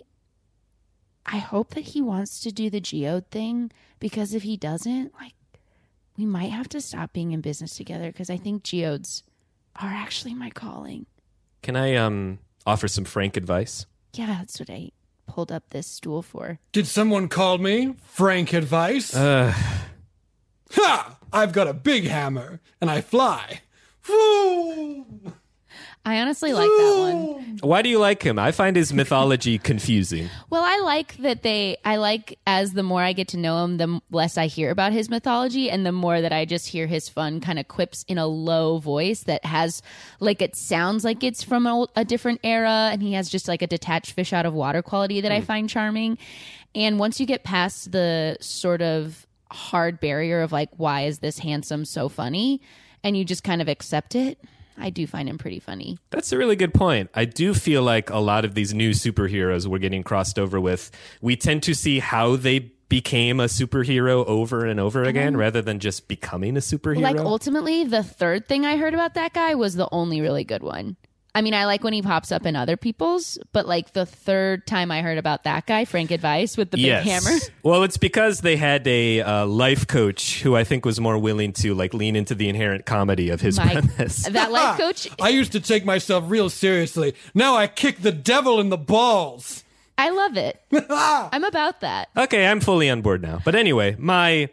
hope that he wants to do the geode thing. Because if he doesn't, like, we might have to stop being in business together. Because I think geodes are actually my calling. Can I offer some frank advice? Yeah, that's what I pulled up this stool for. Did someone call me frank advice? Ha! I've got a big hammer and I fly. Woo! I honestly like that one. Why do you like him? I find his mythology confusing. Well, I like that as the more I get to know him, the less I hear about his mythology, and the more that I just hear his fun kind of quips in a low voice that has, like, it sounds like it's from a different era, and he has just like a detached fish out of water quality that I find charming. And once you get past the sort of hard barrier of like, why is this handsome so funny? And you just kind of accept it. I do find him pretty funny. That's a really good point. I do feel like a lot of these new superheroes we're getting crossed over with, we tend to see how they became a superhero over and over again rather than just becoming a superhero. Like, ultimately, the third thing I heard about that guy was the only really good one. I mean, I like when he pops up in other people's, but like the third time I heard about that guy, Frank Advice with the big hammer. Well, it's because they had a life coach who I think was more willing to like lean into the inherent comedy of his premise. That life coach? I used to take myself real seriously. Now I kick the devil in the balls. I love it. I'm about that. Okay, I'm fully on board now. But anyway, my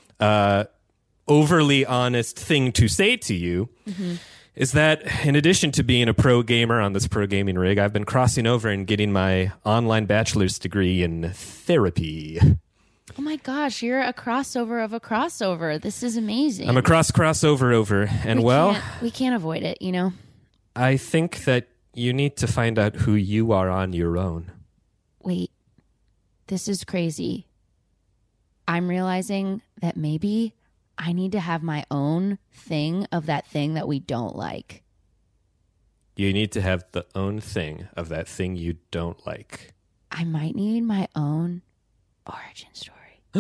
overly honest thing to say to you is that in addition to being a pro gamer on this pro gaming rig, I've been crossing over and getting my online bachelor's degree in therapy. Oh my gosh, you're a crossover of a crossover. This is amazing. I'm a crossover over. And we can't avoid it, you know? I think that you need to find out who you are on your own. Wait, this is crazy. I'm realizing that maybe I need to have my own thing of that thing that we don't like. You need to have the own thing of that thing you don't like. I might need my own origin story.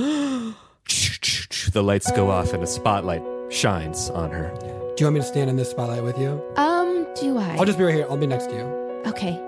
The lights go off and a spotlight shines on her. Do you want me to stand in this spotlight with you? Do I? I'll just be right here. I'll be next to you. Okay.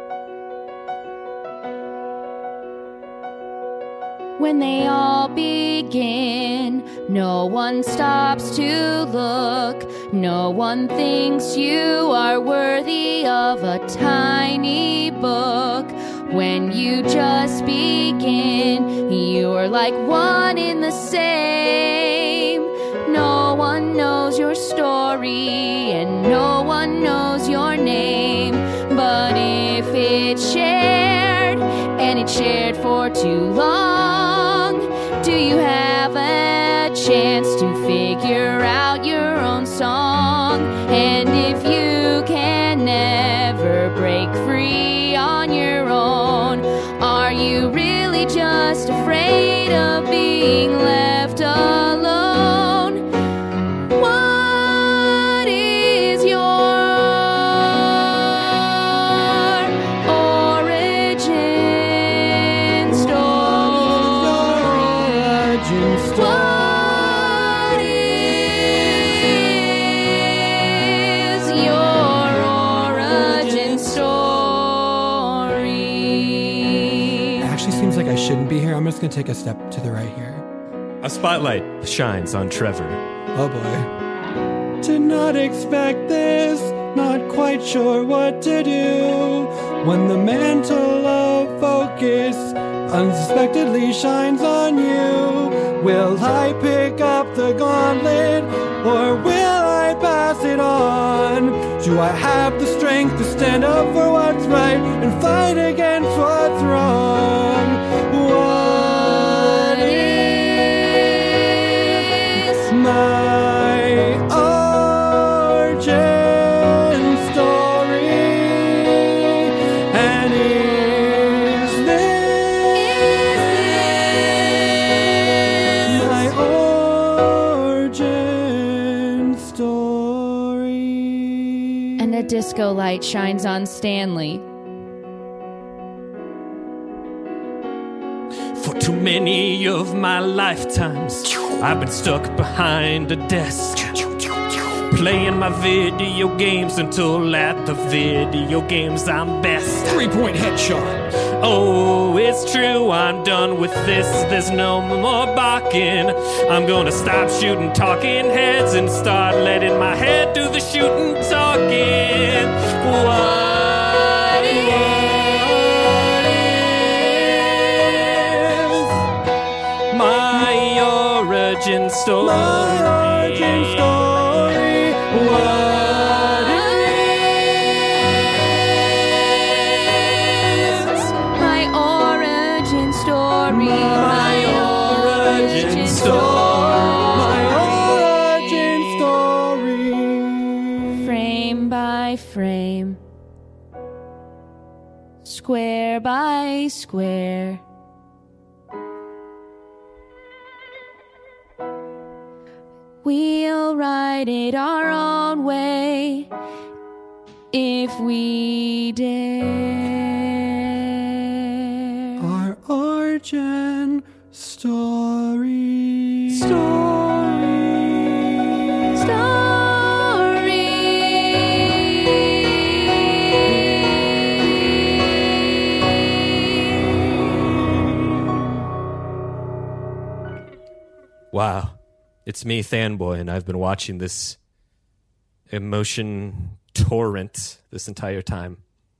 When they all begin, no one stops to look. No one thinks you are worthy of a tiny book. When you just begin, you're like one in the same. No one knows your story and no one knows your name. But if it's shared and it's shared for too long, do you have a chance to figure out your own song? And if you can never break free on your own, are you really just afraid of being left alone? What is your origin story? What is your origin story? It actually seems like I shouldn't be here. I'm just going to take a step to the right here. A spotlight shines on Trevor. Oh boy. Did not expect this, not quite sure what to do. When the mantle of focus unsuspectedly shines on you, will I pick up the gauntlet or will I pass it on? Do I have the strength to stand up for what's right and fight against what's wrong? What is my origin story? And is this my origin story? And a disco light shines on Stanley. For too many of my lifetimes, I've been stuck behind a desk, playing my video games until at the video games I'm best. 3-point headshot. Oh, it's true, I'm done with this. There's no more barking. I'm gonna stop shooting talking heads and start letting my head do the shooting talking. What is my origin story? My origin story. What is My origin story. My origin story. my origin story? Frame by frame, square by square, we'll write it our own way if we dare. Our origin story. Wow. It's me, Fanboy, and I've been watching this emotion torrent this entire time.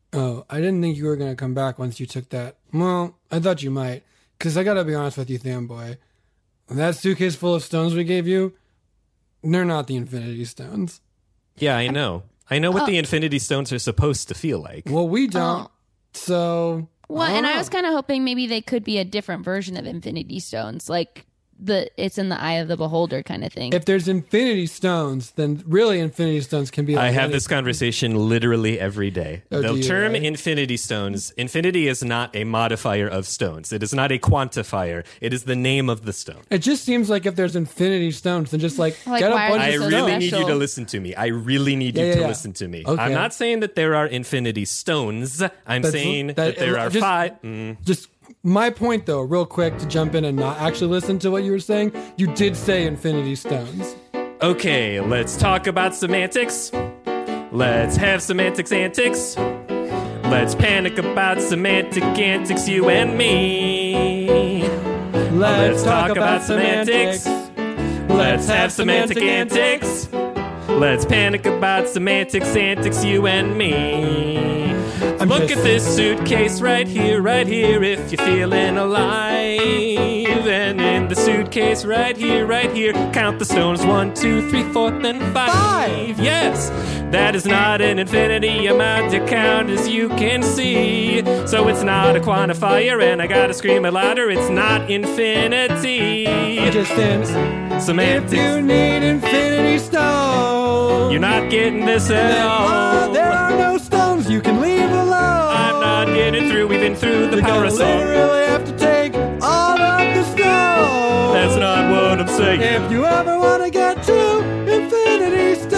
Oh, I didn't think you were going to come back once you took that. Well, I thought you might. Because I got to be honest with you, Fanboy. That suitcase full of stones we gave you, they're not the Infinity Stones. Yeah, I know. I know what the Infinity Stones are supposed to feel like. Well, we don't. So... Well, and I was kind of hoping maybe they could be a different version of Infinity Stones, like it's in the eye of the beholder kind of thing. If there's Infinity Stones, then really Infinity Stones can be... I have this conversation literally every day. The term Infinity Stones, infinity is not a modifier of stones. It is not a quantifier. It is the name of the stone. It just seems like if there's Infinity Stones, then just get a bunch I of really need you to listen to me. I really need you to listen to me. Okay. I'm not saying that there are Infinity Stones. I'm saying that there are five... Just... My point, though, real quick, to jump in and not actually listen to what you were saying, you did say Infinity Stones. Okay, let's talk about semantics. Let's have semantics antics. Let's panic about semantic antics, you and me. Let's talk about semantics. Let's have semantic antics. Let's panic about semantics antics, you and me. Look at this suitcase right here, if you're feeling alive. And in the suitcase right here, count the stones. 1, 2, 3, 4, then 5. Yes, that is not an infinity amount to count, as you can see. So it's not a quantifier, and I gotta scream it louder. It's not infinity. Just in semantics. If you need Infinity Stones, you're not getting this at all. There are no stones you can leave alone. I'm not getting through. We've been through the power song. You literally have to take all of the stones. That's not what I'm saying. If you ever want to get to Infinity Stones.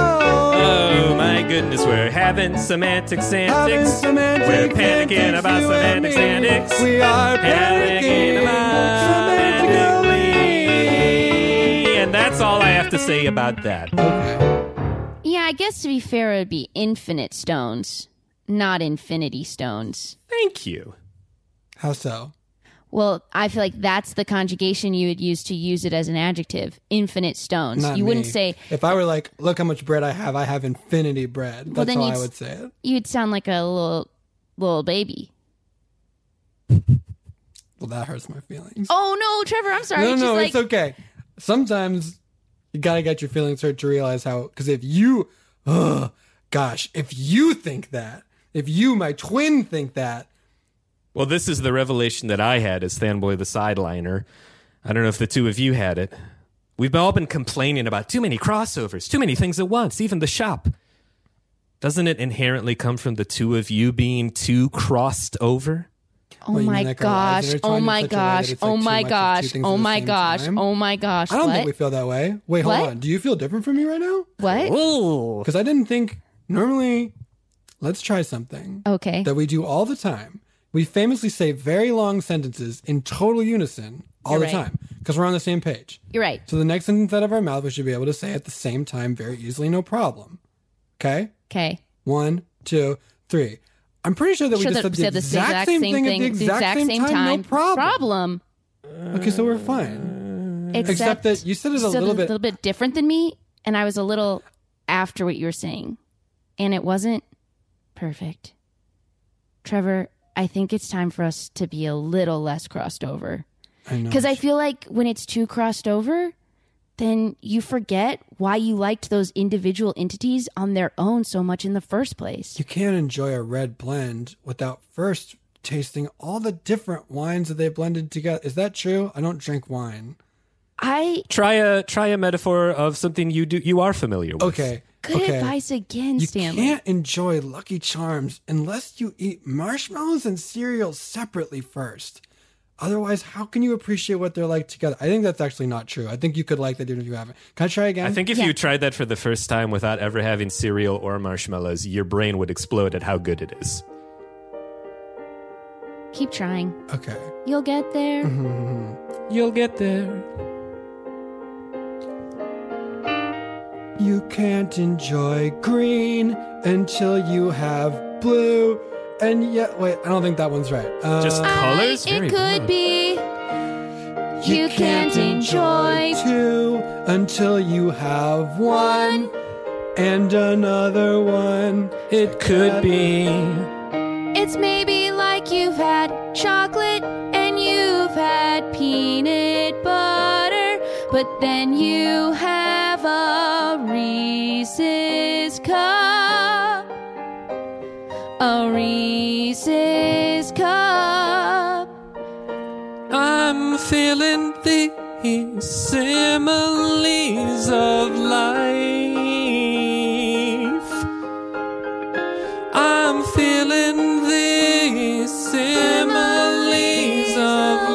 Oh my goodness, we're having semantics antics. We're panicking about semantics antics. We are panicking about semantically. And that's all I have to say about that. Okay. Yeah, I guess to be fair, it would be infinite stones, not infinity stones. Thank you. How so? Well, I feel like that's the conjugation you would use to use it as an adjective. Infinite stones. Not you me. Wouldn't say... If I were like, look how much bread I have infinity bread. That's how I would say it. You'd sound like a little baby. Well, that hurts my feelings. Oh, no, Trevor, I'm sorry. No, it's okay. Sometimes you gotta get your feelings hurt to realize how... Because if you... if you think that, if you, my twin, think that... Well, this is the revelation that I had as Fanboy the Sideliner. I don't know if the two of you had it. We've all been complaining about too many crossovers, too many things at once, even the shop. Doesn't it inherently come from the two of you being too crossed over? Oh my gosh, oh my gosh, oh my gosh, oh my gosh, oh my gosh. I don't think we feel that way. Wait, hold on. Do you feel different from me right now? What? Because I didn't think, normally, let's try something. Okay. That we do all the time. We famously say very long sentences in total unison all the time because we're on the same page. You're right. So the next sentence out of our mouth, we should be able to say at the same time very easily, no problem. Okay? Okay. 1, 2, 3. I'm pretty sure that we just said the exact same thing at the exact same time. No problem. Okay, so we're fine. Except that you said it a little bit different than me, and I was a little after what you were saying, and it wasn't perfect. Trevor, I think it's time for us to be a little less crossed over. I know. Because I feel like when it's too crossed over, then you forget why you liked those individual entities on their own so much in the first place. You can't enjoy a red blend without first tasting all the different wines that they blended together. Is that true? I don't drink wine. Try a metaphor of something you are familiar with. Okay. Good advice again, Stanley. You can't enjoy Lucky Charms unless you eat marshmallows and cereal separately first. Otherwise, how can you appreciate what they're like together? I think that's actually not true. I think you could like that even if you haven't. Can I try again? I think if you tried that for the first time without ever having cereal or marshmallows, your brain would explode at how good it is. Keep trying. Okay. You'll get there. Mm-hmm. You'll get there. You can't enjoy green until you have blue. And yet, wait, I don't think that one's right. Just colors? It could be. You can't enjoy two until you have one. And another one. It could be. It's maybe like you've had chocolate and you've had peanut butter, but then you have a Reese's cup. A Reese's cup. I'm feeling the similes of life. I'm feeling the similes of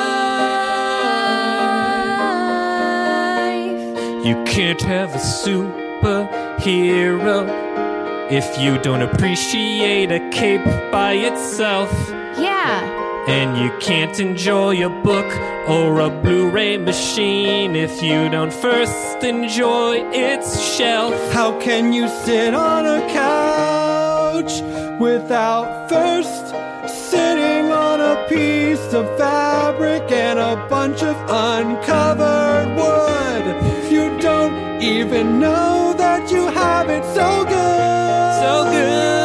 life. You can't have a superhero if you don't appreciate a cape by itself. Yeah. And you can't enjoy a book or a Blu-ray machine if you don't first enjoy its shelf. How can you sit on a couch without first sitting on a piece of fabric and a bunch of uncovered wood? You don't even know that you have it so good. So good.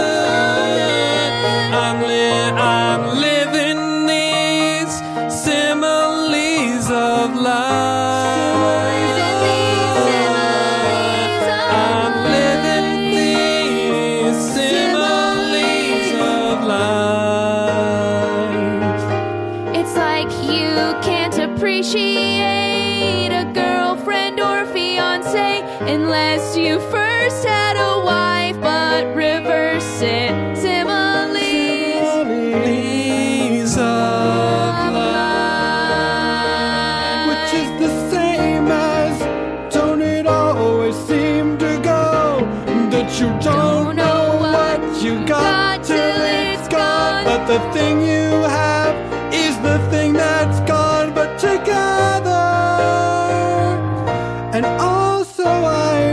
I'm living these similes of life. I'm living these similes of life. It's like you can't appreciate a girlfriend or fiance unless you first had a wife, but reverse it. Similes of life. Which is the same as, don't it always seem to go that you don't know what you got till it's gone. But the thing you have is the thing that's gone, but together. And also I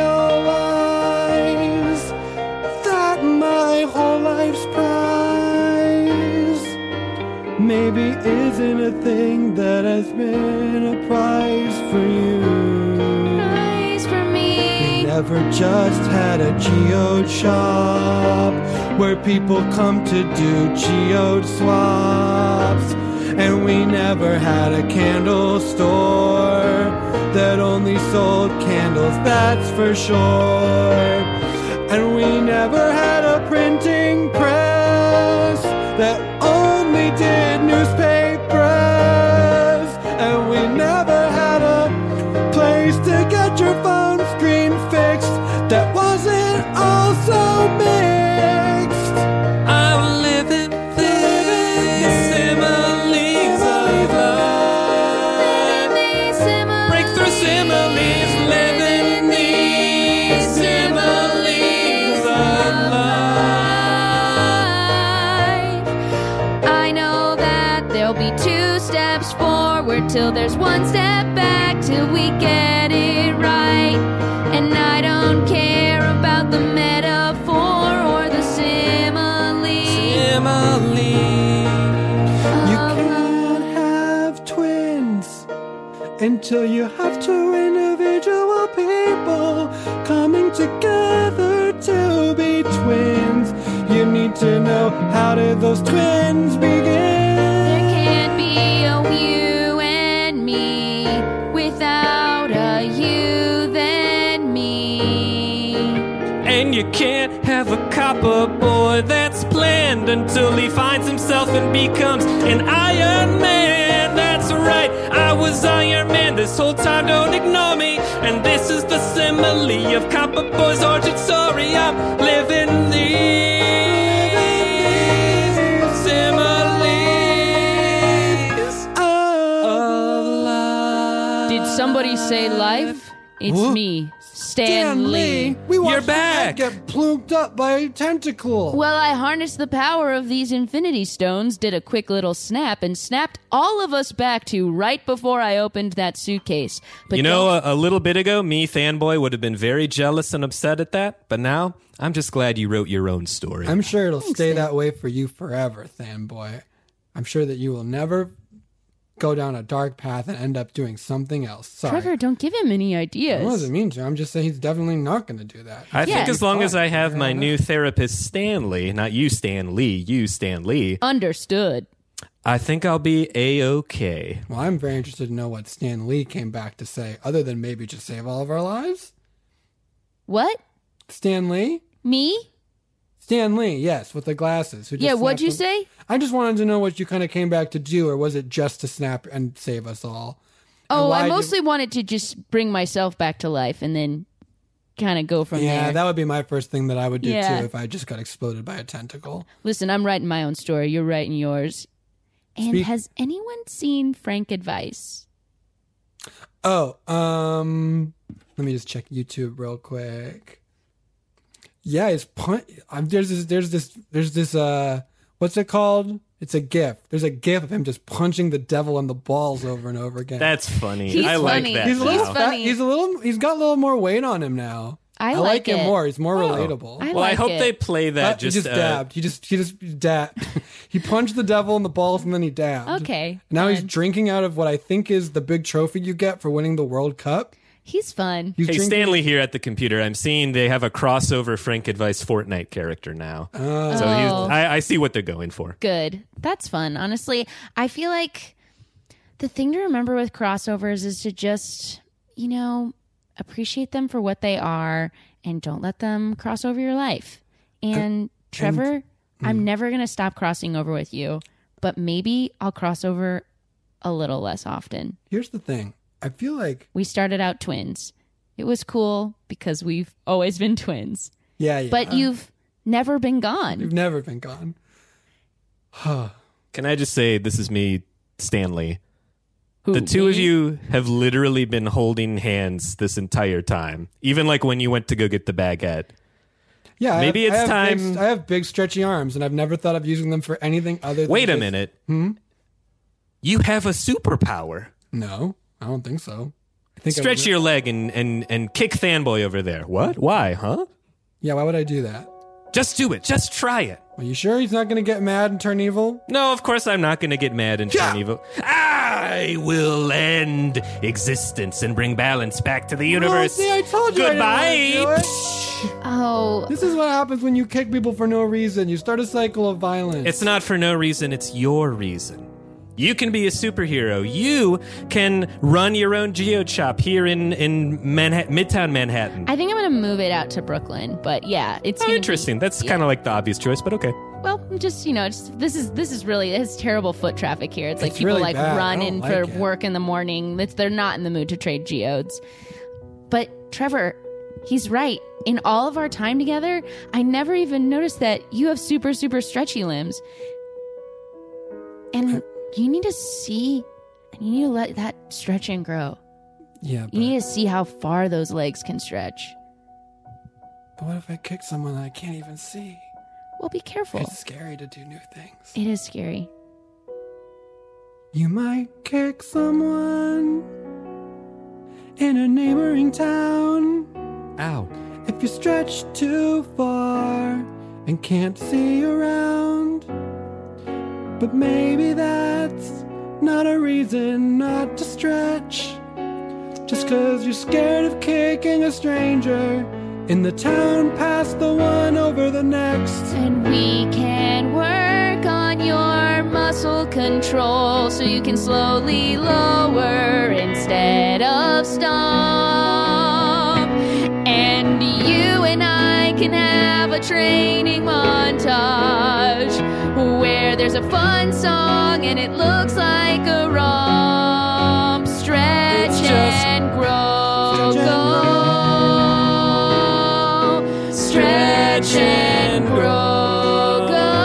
realize that my whole life's prize maybe isn't a thing that has been a prize for you. Prize for me. We never just had a geode shop where people come to do geode swaps. And we never had a candle store that only sold candles, that's for sure. And we never had a printing press that only did newspapers. And we never had a place to get your phone screen fixed that wasn't also mixed. I'm living these similes of life. Breakthrough similes, living these similes of life. I know that there'll be 2 steps forward till there's 1 step back till we get it right. And I don't care about the metaphor or the simile. You can't have twins until you have 2 individual people coming together to be twins. You need to know, how did those twins begin? There can't be a you and me without a you then me. And you can't have a copper boy that's planned until he finds himself and becomes an Iron Man. That's right, I was Iron Man this whole time, don't ignore me. And this is the simile of Copper Boy's origin story. I'm living these similes of life. Did somebody say life? It's What? me, Stan Lee. We watched You're back. the head get plumed up by a tentacle. Well, I harnessed the power of these infinity stones, did a quick little snap, and snapped all of us back to right before I opened that suitcase. But You know, a little bit ago, me, Fanboy, would have been very jealous and upset at that. But now, I'm just glad you wrote your own story. I'm sure it'll stay that way for you forever, Fanboy. I'm sure that you will never go down a dark path and end up doing something else. Sorry. Trevor, don't give him any ideas. I wasn't mean to. I'm just saying he's definitely not going to do that. I think as long as I have my Fine. new therapist, Stanley, not you, Stan Lee, you, Stan Lee, Understood. I think I'll be A-okay. Well, I'm very interested to know what Stan Lee came back to say, other than maybe just save all of our lives. What? Stan Lee? Me? Stan Lee, yes, with the glasses. Who just Yeah, what'd you snapped say? I just wanted to know what you kind of came back to do, or was it just to snap and save us all? And Oh, why I did- mostly wanted to just bring myself back to life and then kind of go from Yeah, there. that would be my first thing that I would do Yeah. too if I just got exploded by a tentacle. Listen, I'm writing my own story. You're writing yours. And Speak- has anyone seen Frank Advice? Oh, let me just check YouTube real quick. Yeah, it's there's this what's it called? It's a GIF. There's a GIF of him just punching the devil in the balls over and over again. That's funny. He's I like funny. that. He's a little now. funny. He's got a little more weight on him now. I like like him it. more. He's more relatable. Well, I hope they play that he just dabbed. He just dabbed. He punched the devil in the balls and then he dabbed. Okay. Now he's fun. drinking out of what I think is the big trophy you get for winning the World Cup. He's fun. He's Hey, drinking- Stanley here at the computer. I'm seeing they have a crossover Frank Advice Fortnite character now. So I see what they're going for. Good. That's fun. Honestly, I feel like the thing to remember with crossovers is to just, appreciate them for what they are and don't let them cross over your life. And Trevor, I'm never going to stop crossing over with you, but maybe I'll cross over a little less often. Here's the thing. I feel like We started out twins. It was cool because we've always been twins, yeah. but you've never been gone. You've never been gone. Can I just say, this is me, Stanley. Who, The two of me? you have literally been holding hands this entire time. Even like when you went to go get the baguette. Yeah, Maybe it's I have time- I have big stretchy arms, and I've never thought of using them for anything other than. Wait a just- minute. You have a superpower. No, I don't think so. I think I Stretch would- your leg and kick Fanboy over there. What? Why, huh? Yeah, why would I do that? Just do it. Just try it. Are you sure he's not going to get mad and turn evil? No, of course I'm not going to get mad and turn evil. I will end existence and bring balance back to the universe. Oh, see, I told you. I Goodbye. didn't want to do it. Oh, This is what happens when you kick people for no reason. You start a cycle of violence. It's not for no reason, it's your reason. You can be a superhero. You can run your own GeoChop here in Midtown Manhattan. I think I'm going to move it out to Brooklyn, but yeah, it's gonna be- Interesting. That's yeah. kind of like the obvious choice, but okay. Well, just this is really it's terrible foot traffic here. It's like It's people really like bad. I run don't in like for it. work in the morning. They're not in the mood to trade geodes. But Trevor, he's right. In all of our time together, I never even noticed that you have super stretchy limbs, and you need to see, and you need to let that stretch and grow. Yeah, You need to see how far those legs can stretch. but what if I kick someone that I can't even see? Well, be careful. It's scary to do new things. It is scary. You might kick someone in a neighboring town Ow. if you stretch too far and can't see around. But maybe that's not a reason not to stretch. Just 'cause you're scared of kicking a stranger in the town past the one over the next. And we can work on your muscle control so you can slowly lower instead of stomp. And you and I can have a training montage where there's a fun song and it looks like a romp. Stretch It's just- and grow. Stretch and Go. Stretch and grow.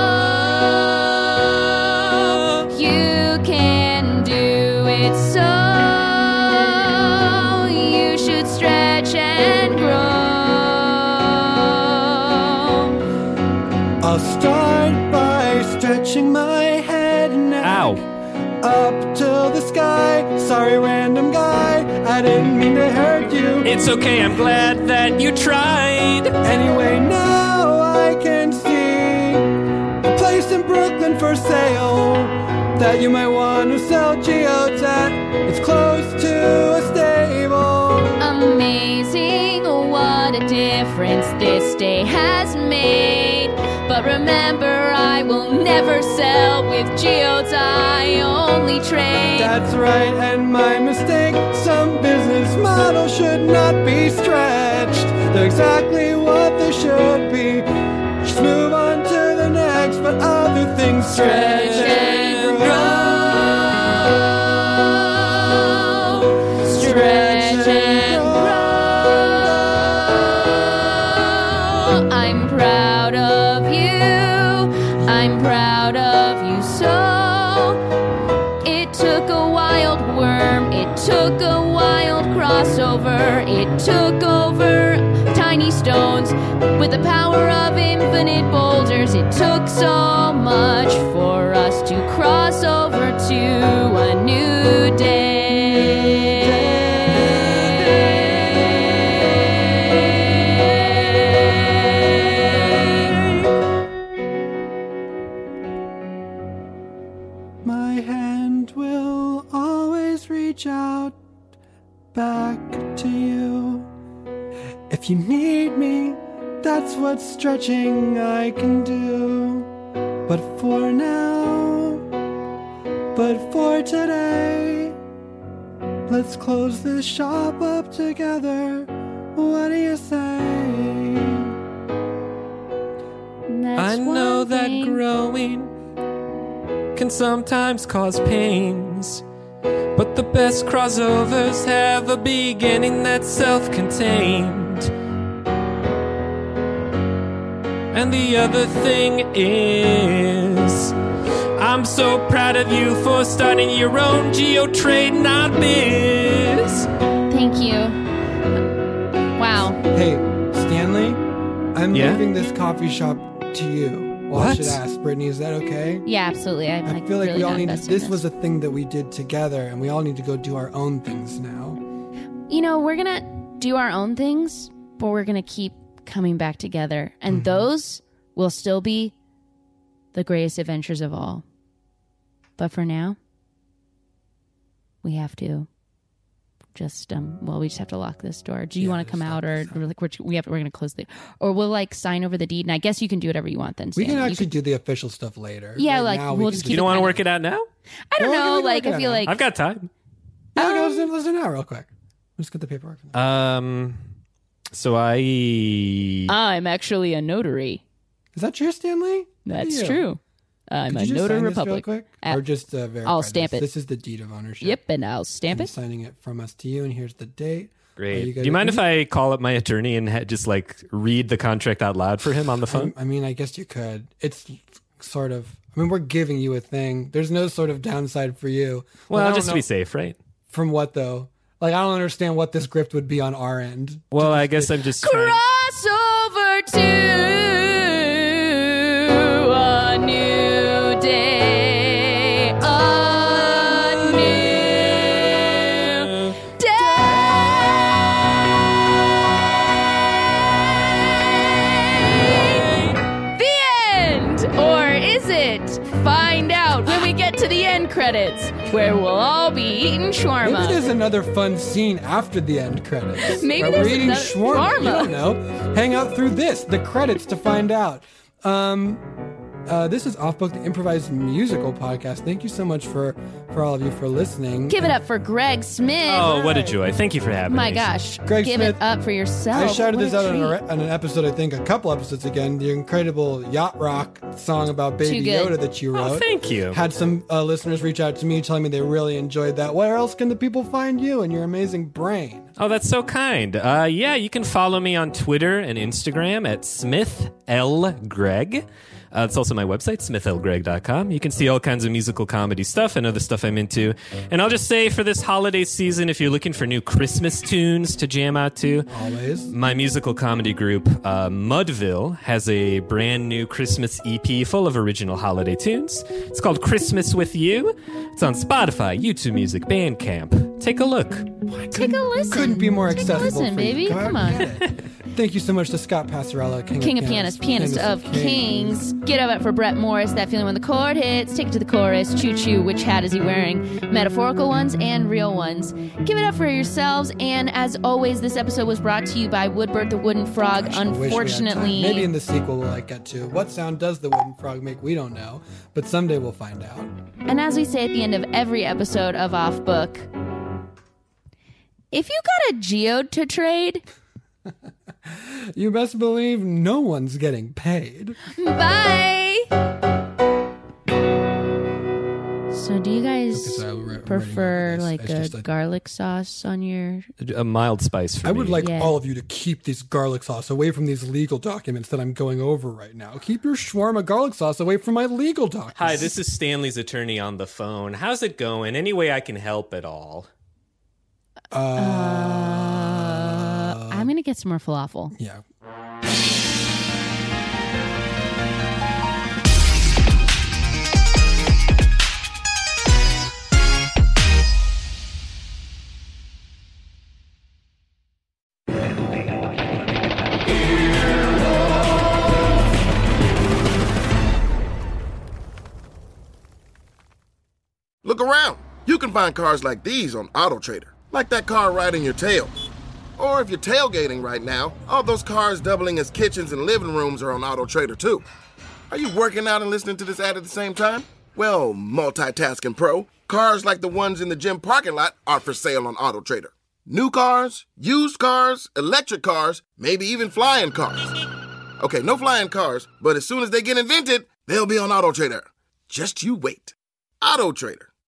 Go. You can do it, so you should stretch and grow. I'll start by stretching my head and neck Ow. up till the sky. Sorry, random guy, I didn't mean to hurt you. It's okay. I'm glad that you tried. Anyway, now I can see a place in Brooklyn for sale that you might want to sell geodes at. It's close to a stable. Amazing, what a difference this day has made. But remember, I will never sell with geodes, I only trade. That's right, and my mistake. Some business models should not be stretched. They're exactly what they should be. Just move on to the next, but other things stretch and grow. Stretch and grow. I'm proud of you. I'm proud of you so. It took a wild worm. It took a wild crossover. It took over tiny stones with the power of infinite boulders. It took so much for us to cross over to a new day. My hand will always reach out back to you. If you need me, that's what stretching I can do. But for now, but for today, let's close this shop up together. What do you say? I know that growing can sometimes cause pains, but the best crossovers have a beginning that's self-contained. And the other thing is, I'm so proud of you for starting your own geo-trade, not biz. Thank you. Wow. Hey, Stanley, I'm Yeah? leaving this coffee shop to you. Well, I What? should ask Brittany, is that okay? Yeah, absolutely. I feel like really we all not need to, invested in this was a thing that we did together, and we all need to go do our own things now. You know, we're going to do our own things, but we're going to keep coming back together. And those will still be the greatest adventures of all. But for now, we have to just, we just have to lock this door. Do you want to come out, or like we're going to close the, or we'll like sign over the deed? And I guess you can do whatever you want then. We Stan. can You actually do the official stuff later. Yeah, Right like, now, we'll we just can keep You don't want to kind work it out now? I don't Well, know. we can Like, work it I feel out. like I've got time. Yeah, let's do now real quick. Let's get the paperwork. From them. So I'm actually a notary. Is that true, Stanley? That's You. true. I'm Could a you just notary sign this real republic. quick? Or just verify I'll stamp this? it. This is the deed of ownership. Yep, and I'll stamp I'm it. signing it from us to you, and here's the date. Great. Do you mind if I call up my attorney and just like read the contract out loud for him on the phone? I mean, I guess you could. It's sort of, I mean, we're giving you a thing. There's no sort of downside for you. Well, Like, I don't just to know- be safe, right? From what, though? Like, I don't understand what this script would be on our end. Well, I guess I'm just trying. Cross over to a new day. A new day. The end! Or is it? Find out when we get to the end credits, where we'll all be eating shawarma. Maybe there's another fun scene after the end credits. Maybe Where there's we're eating another- shawarma. You shawarma. don't know. Hang out through the credits to find out. This is Off Book, the improvised musical podcast. Thank you so much for all of you for listening. Give it up for Greg Smith. Oh, what a joy. Thank you for having My me. gosh. Greg Give Smith. it up for yourself. I shouted What this a out treat. on an episode, I think, a couple episodes again. The incredible Yacht Rock song about Baby Too good. Yoda that you wrote. Oh, thank you. Had some listeners reach out to me telling me they really enjoyed that. Where else can the people find you and your amazing brain? Oh, that's so kind. Yeah, you can follow me on Twitter and Instagram at SmithLGreg. It's also my website, SmithLGreg.com. You can see all kinds of musical comedy stuff and other stuff I'm into. And I'll just say for this holiday season, if you're looking for new Christmas tunes to jam out to, Always. my musical comedy group, Mudville, has a brand new Christmas EP full of original holiday tunes. It's called Christmas With You. It's on Spotify, YouTube Music, Bandcamp. Take a look. Take a listen. Couldn't be more Take accessible a listen, for you. baby. Go out Come and on. get it. Thank you so much to Scott Passarella, King of pianists, pianist of kings. Get Up for Brett Morris, That Feeling When the Chord Hits. Take It to the Chorus, Choo Choo, Which Hat Is He Wearing? Metaphorical ones and real ones. Give it up for yourselves. And as always, this episode was brought to you by Woodbert the Wooden Frog. Gosh, I wish we had Unfortunately, time. Maybe in the sequel we'll get to what sound does the wooden frog make? We don't know, but someday we'll find out. and as we say at the end of every episode of Off Book, if you got a geode to trade, You best believe no one's getting paid. bye. So do you guys prefer like a garlic sauce on your... A mild spice for I me. would like all of you to keep this garlic sauce away from these legal documents that I'm going over right now. Keep your shawarma garlic sauce away from my legal documents. Hi, this is Stanley's attorney on the phone. How's it going? Any way I can help at all? I'm going to get some more falafel. Yeah. Look around. You can find cars like these on AutoTrader, like that car riding your tail. Or if you're tailgating right now, all those cars doubling as kitchens and living rooms are on AutoTrader too. Are you working out and listening to this ad at the same time? Well, multitasking pro, cars like the ones in the gym parking lot are for sale on AutoTrader. New cars, used cars, electric cars, maybe even flying cars. Okay, no flying cars, but as soon as they get invented, they'll be on AutoTrader. Just you wait. AutoTrader.